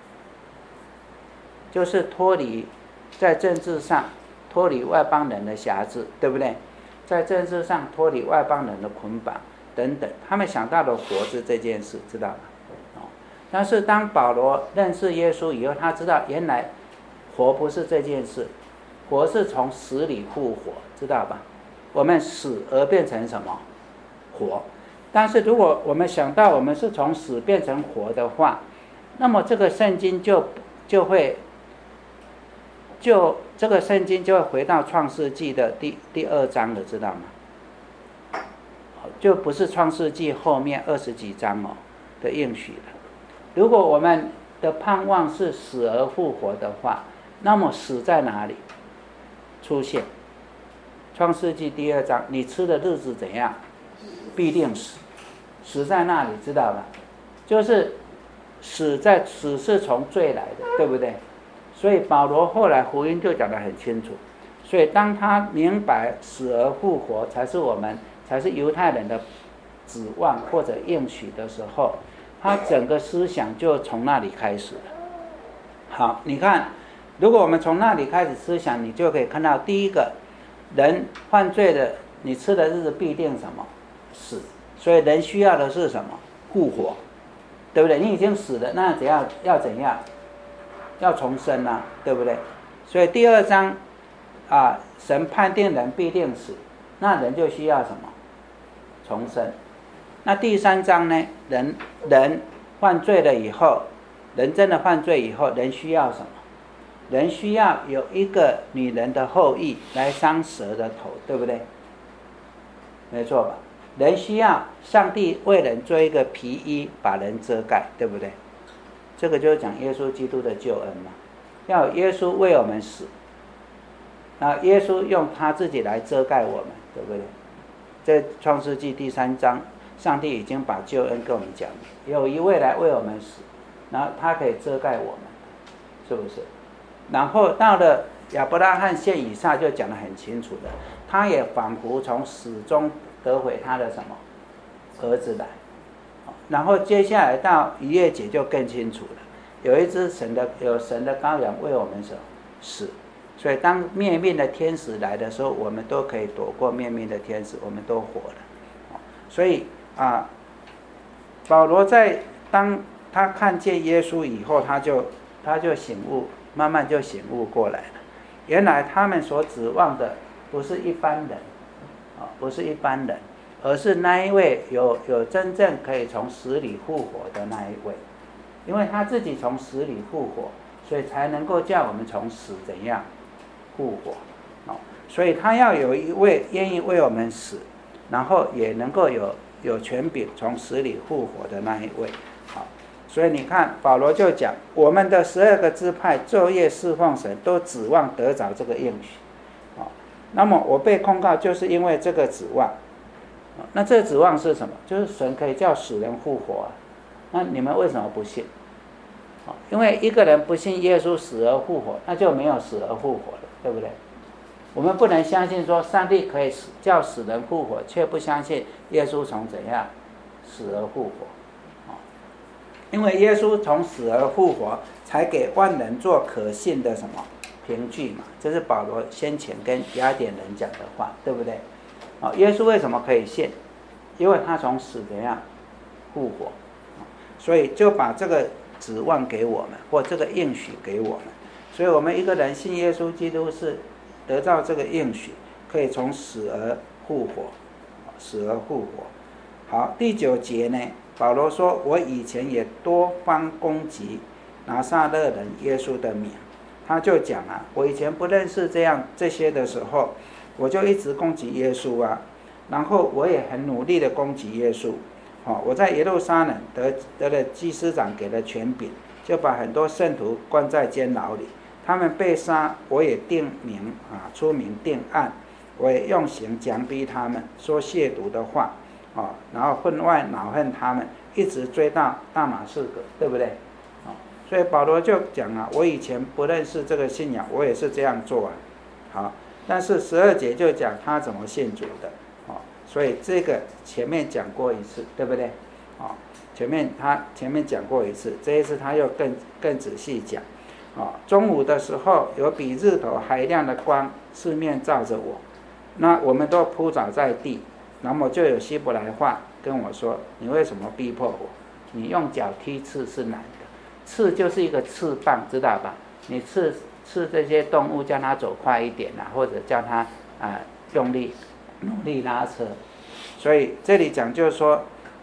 S1: 就是脱离在政治上脱离外邦人的辖制，对不对？在政治上脱离外邦人的捆绑等等，他们想到了活着这件事，知道吗？但是当保罗认识耶稣以后，他知道原来活不是这件事，活是从死里复活，知道吧？我们死而变成什么？活。 但是如果我们想到我们是从死变成活的话，那么这个圣经就会回到创世纪的第2章了，知道吗？就不是创世纪后面20几章的应许了。如果我们的盼望是死而复活的话，那么死在哪里出现？创世纪第2章，你吃的日子怎样，必定死。死在那里，知道吧？就是死是从罪来的，对不对？所以保罗后来福音就讲得很清楚。所以当他明白死而复活才是犹太人的指望或者应许的时候，他整个思想就从那里开始了。好，你看，如果我们从那里开始思想，你就可以看到，第一个，人犯罪的，你吃的日子必定什么？死。所以人需要的是什么？复活，对不对？你已经死了，那要怎样？要重生啊，对不对？所以第2章神判定人必定死，那人就需要什么？重生。那第3章呢？人犯罪了以后，人真的犯罪以后，人需要什么？人需要有一个女人的后裔来伤蛇的头，对不对？没错吧？人需要上帝为人做一个皮衣，把人遮盖，对不对？这个就是讲耶稣基督的救恩嘛。要有耶稣为我们死，然后耶稣用他自己来遮盖我们，对不对？在创世纪第3章，上帝已经把救恩跟我们讲了，有一位来为我们死，然后他可以遮盖我们，是不是？然后到了亚伯拉罕献以撒就讲得很清楚的，他也仿佛从死中得回他的什么儿子来。然后接下来到逾越节就更清楚了，有一只神的羔羊为我们死，所以当灭命的天使来的时候，我们都可以躲过灭命的天使，我们都活了。所以保罗当他看见耶稣以后，他就醒悟，慢慢就醒悟过来了。原来他们所指望的不是一般人，不是一般人，而是那一位有真正可以从死里复活的那一位。因为他自己从死里复活，所以才能够叫我们从死怎样复活。所以他要有一位愿意为我们死，然后也能够有权柄从死里复活的那一位。好，所以你看保罗就讲，我们的12个支派昼夜侍奉神，都指望得着这个应许。那么我被控告就是因为这个指望。那这个指望是什么？就是神可以叫死人复活啊。那你们为什么不信？因为一个人不信耶稣死而复活，那就没有死而复活了，对不对？我们不能相信说上帝可以叫死人复活，却不相信耶稣从怎样死而复活。因为耶稣从死而复活，才给万人做可信的什么凭据嘛。这是保罗先前跟雅典人讲的话，对不对？耶稣为什么可以信？因为他从死怎样复活，所以就把这个指望给我们，或这个应许给我们。所以我们一个人信耶稣基督是得到这个应许，可以从死而复活，死而复活。好，第9节呢，保罗说，我以前也多方攻击拿撒勒人耶稣的名。他就讲我以前不认识这些的时候，我就一直攻击耶稣啊，然后我也很努力的攻击耶稣。我在耶路撒冷得了祭司长给了权柄，就把很多圣徒关在监牢里。他们被杀，我也定名出名定案，我也用刑强逼他们，说亵渎的话，然后分外恼恨他们，一直追到大马士革，对不对？所以保罗就讲我以前不认识这个信仰，我也是这样做好，但是12节就讲他怎么信主的。所以这个前面讲过一次，对不对？前面讲过一次，这一次他又更仔细讲。中午的时候，有比日头还亮的光四面照着我，那我们都扑倒在地。然后就有希伯来话跟我说：“你为什么逼迫我？你用脚踢刺是难的。刺就是一个翅膀，知道吧？你刺这些动物，叫它走快一点或者叫它用力努力拉扯。所以这里讲就是说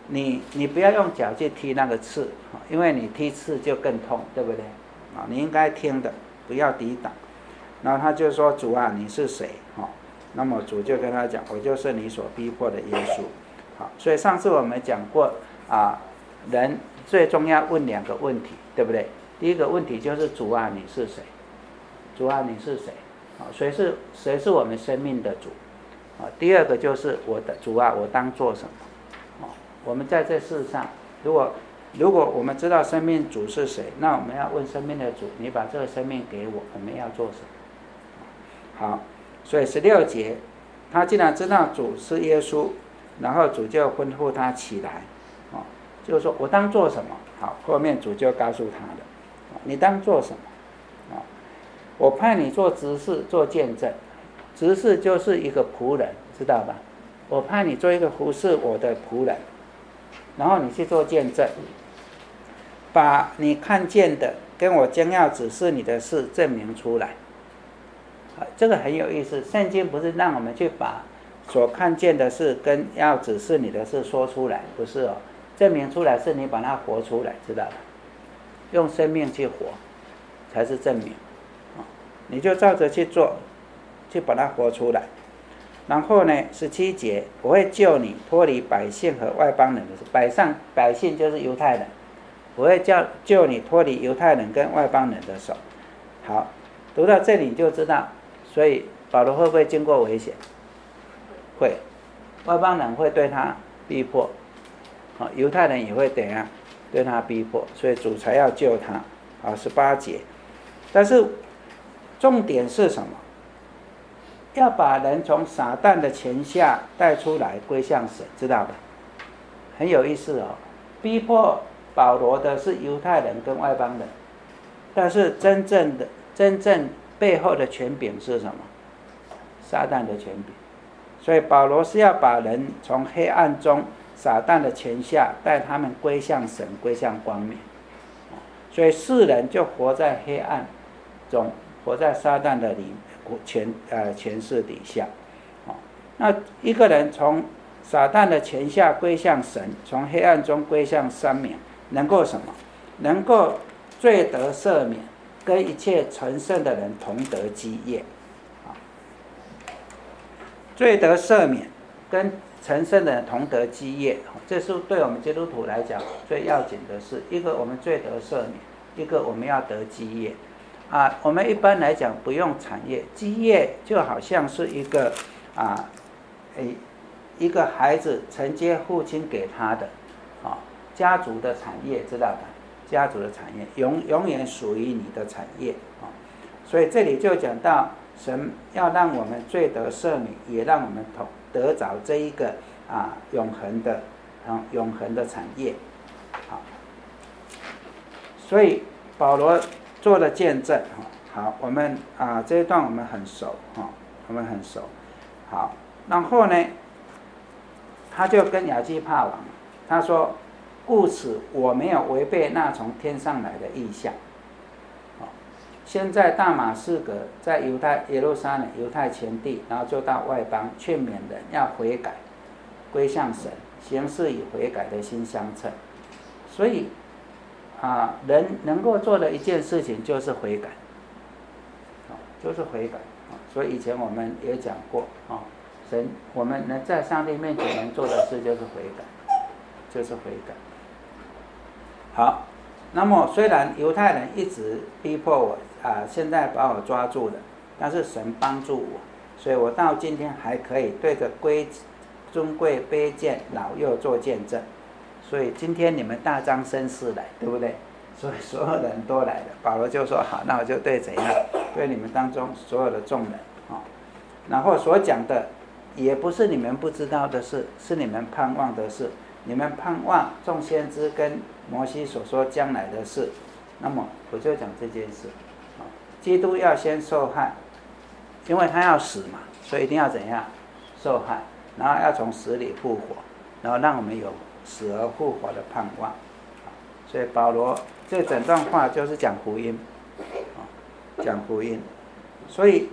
S1: 你不要用脚去踢那个刺，因为你踢刺就更痛，对不对？你应该听的，不要抵挡。然后他就说：“主啊，你是谁？”那么主就跟他讲：“我就是你所逼迫的耶稣。”好，所以上次我们讲过人最重要问2个问题，对不对？第一个问题就是主啊，你是谁？主啊，你是谁？谁是我们生命的主？第二个就是我的主啊，我当做什么？我们在这世上，如果我们知道生命主是谁，那我们要问生命的主，你把这个生命给我，我们要做什么？好，所以16节，他既然知道主是耶稣，然后主就吩咐他起来，就是说我当做什么？好，后面主就告诉他了，你当做什么？我派你做执事，做见证。执事就是一个仆人，知道吧？我派你做一个服侍我的仆人，然后你去做见证，把你看见的跟我将要指示你的事证明出来。这个很有意思，圣经不是让我们去把所看见的事跟要指示你的事说出来，不是证明出来是你把它活出来，知道吧？用生命去活才是证明，你就照着去做，去把它活出来。然后呢，17节，我会救你脱离百姓和外邦人的手，百姓就是犹太人，我会救你脱离犹太人跟外邦人的手。好，读到这里你就知道，所以保罗会不会经过危险？会，外邦人会对他逼迫，犹太人也会怎样对他逼迫，所以主才要救他。好，18节，但是重点是什么？要把人从撒旦的权下带出来，归向神，知道吧？很有意思逼迫保罗的是犹太人跟外邦人，但是真正背后的权柄是什么？撒旦的权柄。所以保罗是要把人从黑暗中撒旦的权下带他们归向神，归向光明。所以世人就活在黑暗中，活在撒旦的权势底下。那一个人从撒旦的权下归向神，从黑暗中归向光明，能够什么？能够罪得赦免，跟一切成圣的人同得基业。罪得赦免跟成圣的人同得基业，这是对我们基督徒来讲最要紧的事。一个我们罪得赦免，一个我们要得基业。我们一般来讲不用产业，基业就好像是一个一个孩子承接父亲给他的家族的产业，知道吧？家族的产业永远属于你的产业。所以这里就讲到神要让我们罪得赦免，也让我们得着这一个永恒的产业。所以保罗做了见证。好，我们这一段我们很熟，好，然后呢，他就跟亚基帕王他说：“故此我没有违背那从天上来的异象。”先在大马士革，在耶路撒冷犹太全地，然后就到外邦劝勉人要悔改，归向神，行事以悔改的心相称。所以人能够做的一件事情就是悔改，就是悔改。所以以前我们也讲过神我们能在上帝面前能做的事就是悔改，就是悔改。好，那么虽然犹太人一直逼迫我现在把我抓住了，但是神帮助我，所以我到今天还可以对着尊贵卑贱老幼做见证。所以今天你们大张声势来，对不对？所以所有人都来了。保罗就说：“好，那我就对怎样？对你们当中所有的众人然后所讲的也不是你们不知道的事，是你们盼望的事。你们盼望众先知跟摩西所说将来的事。那么我就讲这件事。基督要先受害，因为他要死嘛，所以一定要怎样受害，然后要从死里复活，然后让我们有死而复活的盼望。所以保罗这整段话就是讲福音，讲福音。所以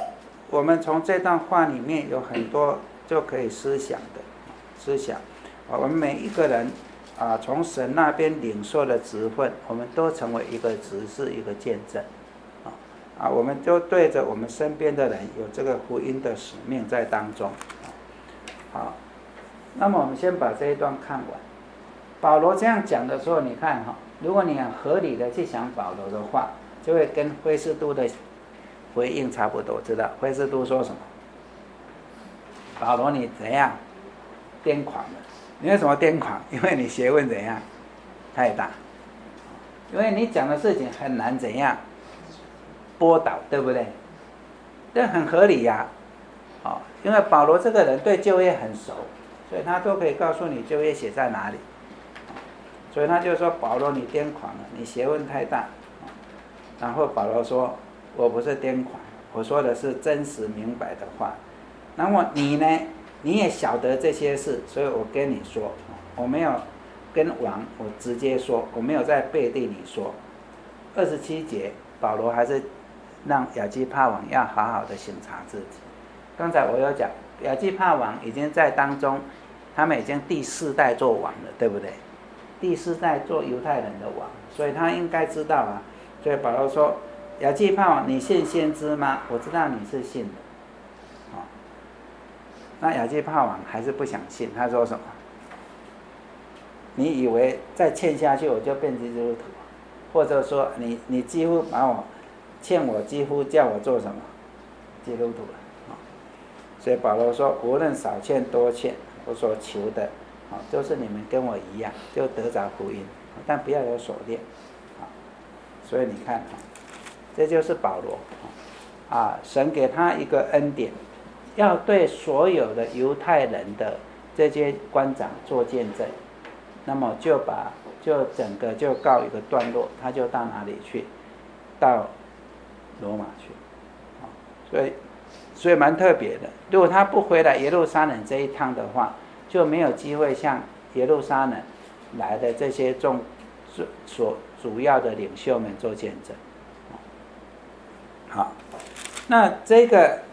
S1: 我们从这段话里面有很多就可以思想的思想。 我们每一个人从神那边领受的职分，我们都成为一个执事，一个见证。我们就对着我们身边的人有这个福音的使命在当中。好，那么我们先把这一段看完。保罗这样讲的时候，你看如果你很合理的去想保罗的话，就会跟菲斯都的回应差不多。知道菲斯都说什么？保罗你怎样癫狂了？你为什么癫狂？因为你学问怎样太大，因为你讲的事情很难怎样拨导，对不对？这很合理呀。因为保罗这个人对旧约很熟，所以他都可以告诉你旧约写在哪里。所以他就说保罗你癫狂了，你学问太大。然后保罗说我不是癫狂，我说的是真实明白的话。那么你呢，你也晓得这些事，所以我跟你说，我没有跟王我直接说，我没有在背地里说。27节保罗还是让亚基帕王要好好的省察自己。刚才我有讲亚基帕王已经在当中，他们已经第4代做王了，对不对？第4代做犹太人的王，所以他应该知道啊。所以保罗说亚基帕王你信先知吗？我知道你是信的。那亚基帕王还是不想信，他说什么？你以为再欠下去我就变基督徒，或者说你几乎把我欠我，几乎叫我做什么基督徒了。所以保罗说无论少欠多欠，我所求的就是你们跟我一样，就得着福音，但不要有锁链。所以你看这就是保罗神给他一个恩典，要对所有的犹太人的这些官长做见证。那么就整个就告一个段落，他就到哪里去？到罗马去。所以蛮特别的。如果他不回来耶路撒冷这一趟的话，就没有机会向耶路撒冷来的这些所主要的领袖们做见证。好，那这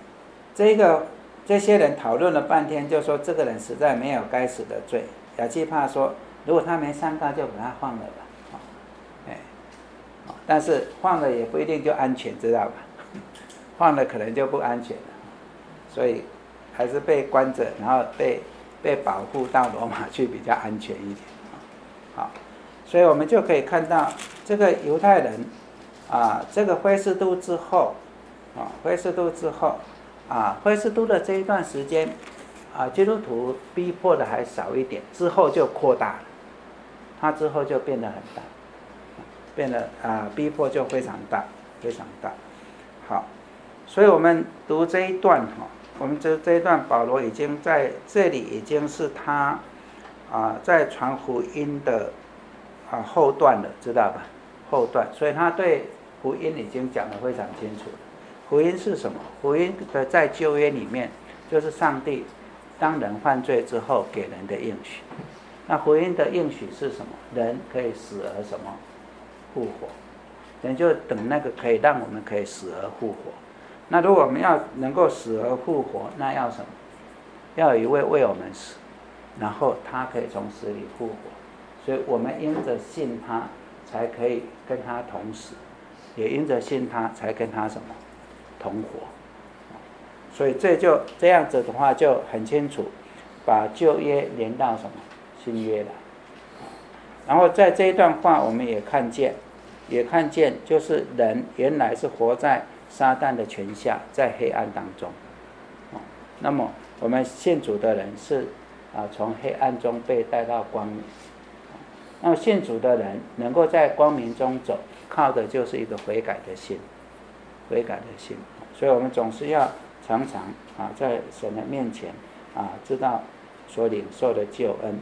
S1: 些人讨论了半天，就说这个人实在没有该死的罪。亚基帕说，如果他没上告，就把他放了吧。但是放了也不一定就安全，知道吧？放了可能就不安全了，所以还是被关着，然后被保护到罗马去比较安全一点。好，所以我们就可以看到这个犹太人这个菲斯都之后，菲斯都的这一段时间基督徒逼迫的还少一点，之后就扩大了，他之后就变得很大，变得逼迫就非常大，非常大。好，所以我们读这一段我们这一段保罗已经在这里已经是他在传福音的后段了，知道吧？后段，所以他对福音已经讲得非常清楚了。福音是什么？福音的在旧约里面就是上帝当人犯罪之后给人的应许。那福音的应许是什么？人可以死而什么复活，人就等那个可以让我们可以死而复活。那如果我们要能够死而复活，那要什么？要有一位为我们死，然后他可以从死里复活，所以我们因着信他才可以跟他同死，也因着信他才跟他什么同活。所以这样子的话就很清楚，把旧约连到什么新约了。然后在这一段话我们也看见就是人原来是活在撒旦的权下，在黑暗当中。那么我们信主的人是从黑暗中被带到光明。那么信主的人能够在光明中走，靠的就是一个悔改的心，悔改的心。所以我们总是要常常在神的面前知道所领受的救恩。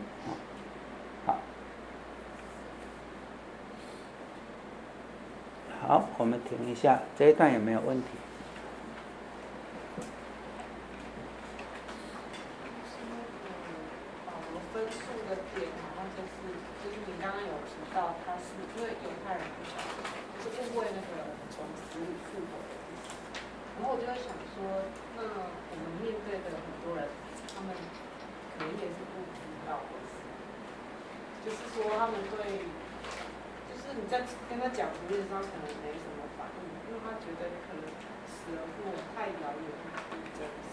S1: 好，我们停一下，这一段有没有问题？
S6: 保罗分数的点好像就是你刚刚有提到，他是因为犹太人不晓得，就是误会那个从死里复活的意思。然后我就在想说，那我们面对的很多人，他们可能也是不服，
S11: 到，就是说他们对，就是你在跟他讲福音的时候，可能没什么反应，因为他觉得可能死而复活太遥远不真实。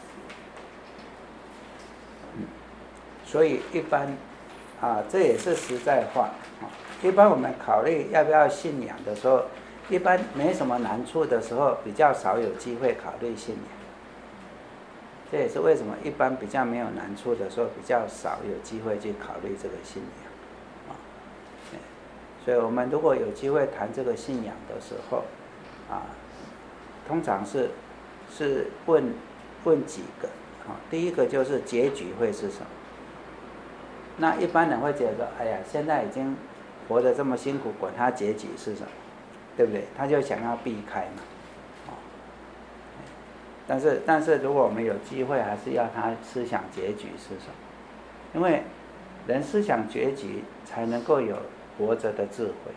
S1: 所以一般这也是实在话一般我们考虑要不要信仰的时候，一般没什么难处的时候，比较少有机会考虑信仰。这也是为什么一般比较没有难处的时候，比较少有机会去考虑这个信仰所以我们如果有机会谈这个信仰的时候通常是问几个第一个就是结局会是什么。那一般人会觉得哎呀，现在已经活得这么辛苦，管他结局是什么，对不对？他就想要避开嘛但是如果我们有机会，还是要他思想结局是什么，因为人思想结局才能够有活着的智慧。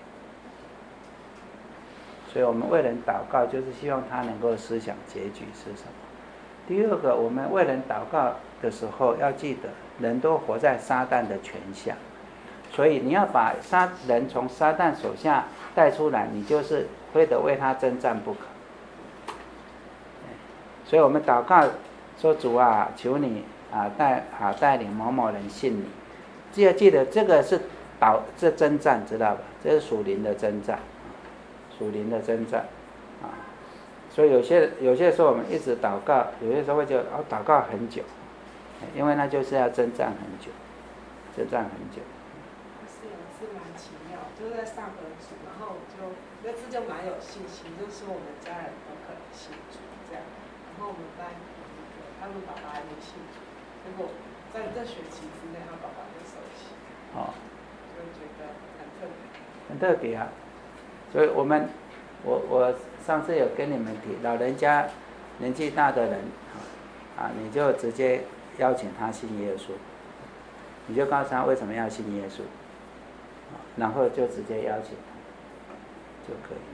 S1: 所以我们为人祷告，就是希望他能够思想结局是什么。第二个，我们为人祷告的时候，要记得人都活在撒旦的权下，所以你要把人从撒旦手下带出来，你就是非得为他征战不可。所以我们祷告说，主啊，求你带领某某人信你。记得这个是这征战，知道吧？这是属灵的征战，属灵的征战所以有些时候我们一直祷告，有些时候会就祷告很久，因为那就是要征战很久，征战很久。
S11: 是有一次蛮奇妙，就是在上课组，然后那次就蛮有信心，就说我们家人都可能信主这样。然后我们班他们爸爸还没信主，结果在这学期之内，他爸爸就受洗，就觉得很特别。
S1: 很特别所以我上次有跟你们提，老人家年纪大的人你就直接邀请他信耶稣，你就告诉他为什么要信耶稣然后就直接邀请他就可以。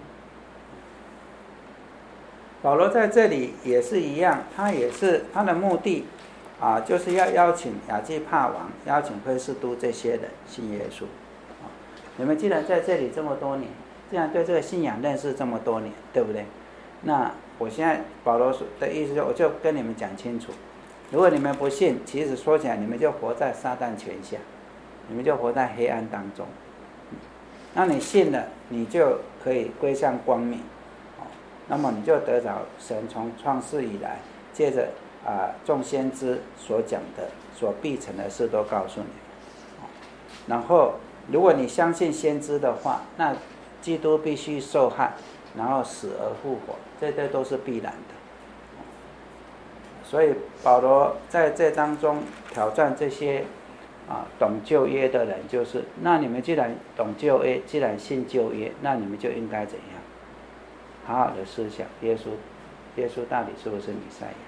S1: 保罗在这里也是一样，他的目的就是要邀请亚基帕王，邀请菲斯都这些人信耶稣你们既然在这里这么多年，既然对这个信仰认识这么多年，对不对？那我现在保罗的意思我就跟你们讲清楚，如果你们不信，其实说起来你们就活在撒旦权下，你们就活在黑暗当中那你信了，你就可以归向光明那么你就得着神从创世以来借着众先知所讲的所必成的事都告诉你然后如果你相信先知的话，那基督必须受害，然后死而复活，这都是必然的所以保罗在这当中挑战这些懂旧约的人，就是那你们既然懂旧约，既然信旧约，那你们就应该怎样好好的思想耶稣到底是不是弥赛亚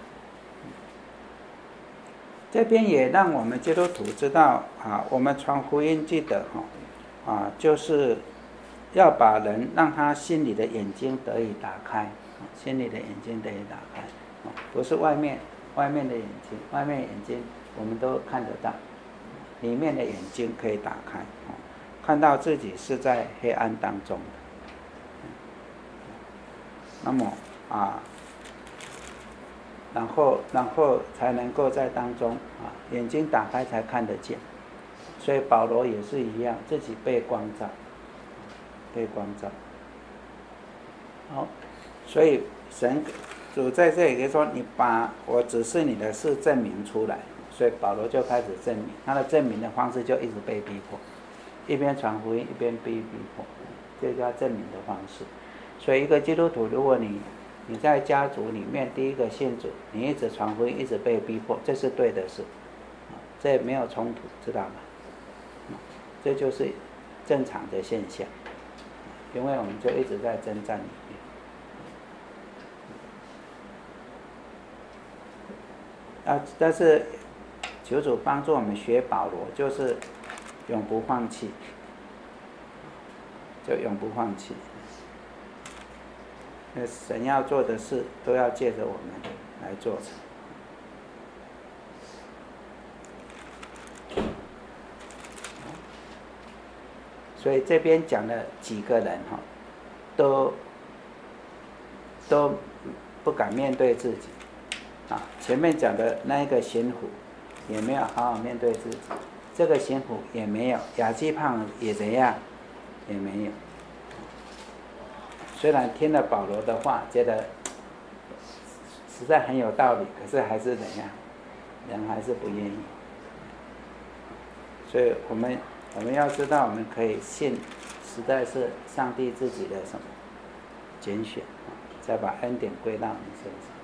S1: 这边也让我们基督徒知道我们传福音记得就是要把人让他心里的眼睛得以打开心里的眼睛得以打开不是外面的眼睛，外面眼睛我们都看得到，里面的眼睛可以打开看到自己是在黑暗当中的那么然后才能够在当中眼睛打开才看得见。所以保罗也是一样，自己被光照，好，所以主在这里就说，你把我指示你的事证明出来。所以保罗就开始证明，他的证明的方式就一直被逼迫，一边传福音一边被逼迫，这叫证明的方式。所以一个基督徒，如果你在家族里面第一个信主，你一直传福音一直被逼迫，这是对的事这没有冲突，知道吗这就是正常的现象，因为我们就一直在征战里面但是求主帮助我们学保罗，就是永不放弃，就永不放弃神要做的事都要借着我们来做成。 所以这边讲了几个人哈，都不敢面对自己啊。前面讲的那一个刑妇也没有好好面对自己，这个刑妇也没有，亚基胖也怎样，也没有。虽然听了保罗的话，觉得实在很有道理，可是还是怎样，人还是不愿意。所以我们要知道，我们可以信，实在是上帝自己的什么拣选，再把恩典归到你身上。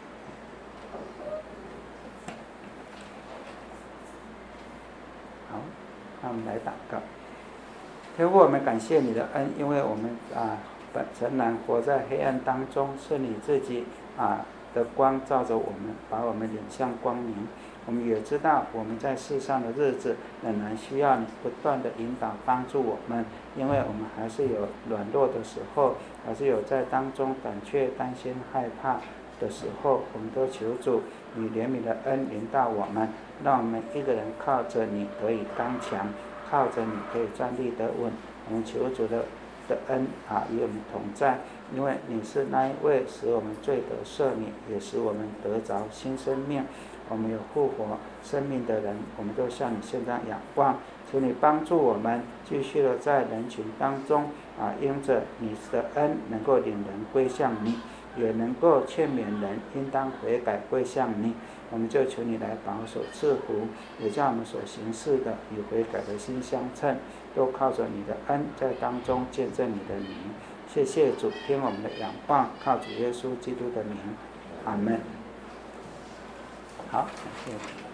S1: 好，那我们来祷告。天父，我们感谢你的恩，因为我们诚然活在黑暗当中，是你自己的光照着我们，把我们领向光明。我们也知道我们在世上的日子仍然需要你不断的引导帮助我们，因为我们还是有软弱的时候，还是有在当中胆怯、担心、害怕的时候，我们都求主你怜悯的恩临到我们，让我们一个人靠着你得以刚强，靠着你可以站立得稳。我们求主的恩与我们同在，因为你是那一位使我们罪得赦免，也使我们得着新生命。我们有复活生命的人，我们都向你献上仰望，求你帮助我们继续的在人群当中因着你的恩能够领人归向你，也能够劝勉人应当悔改归向你。我们就求你来保守赐福，也叫我们所行事的与悔改的心相称，都靠着你的恩在当中见证你的名。谢谢主，听我们的仰望，靠主耶稣基督的名，阿们。好，感谢。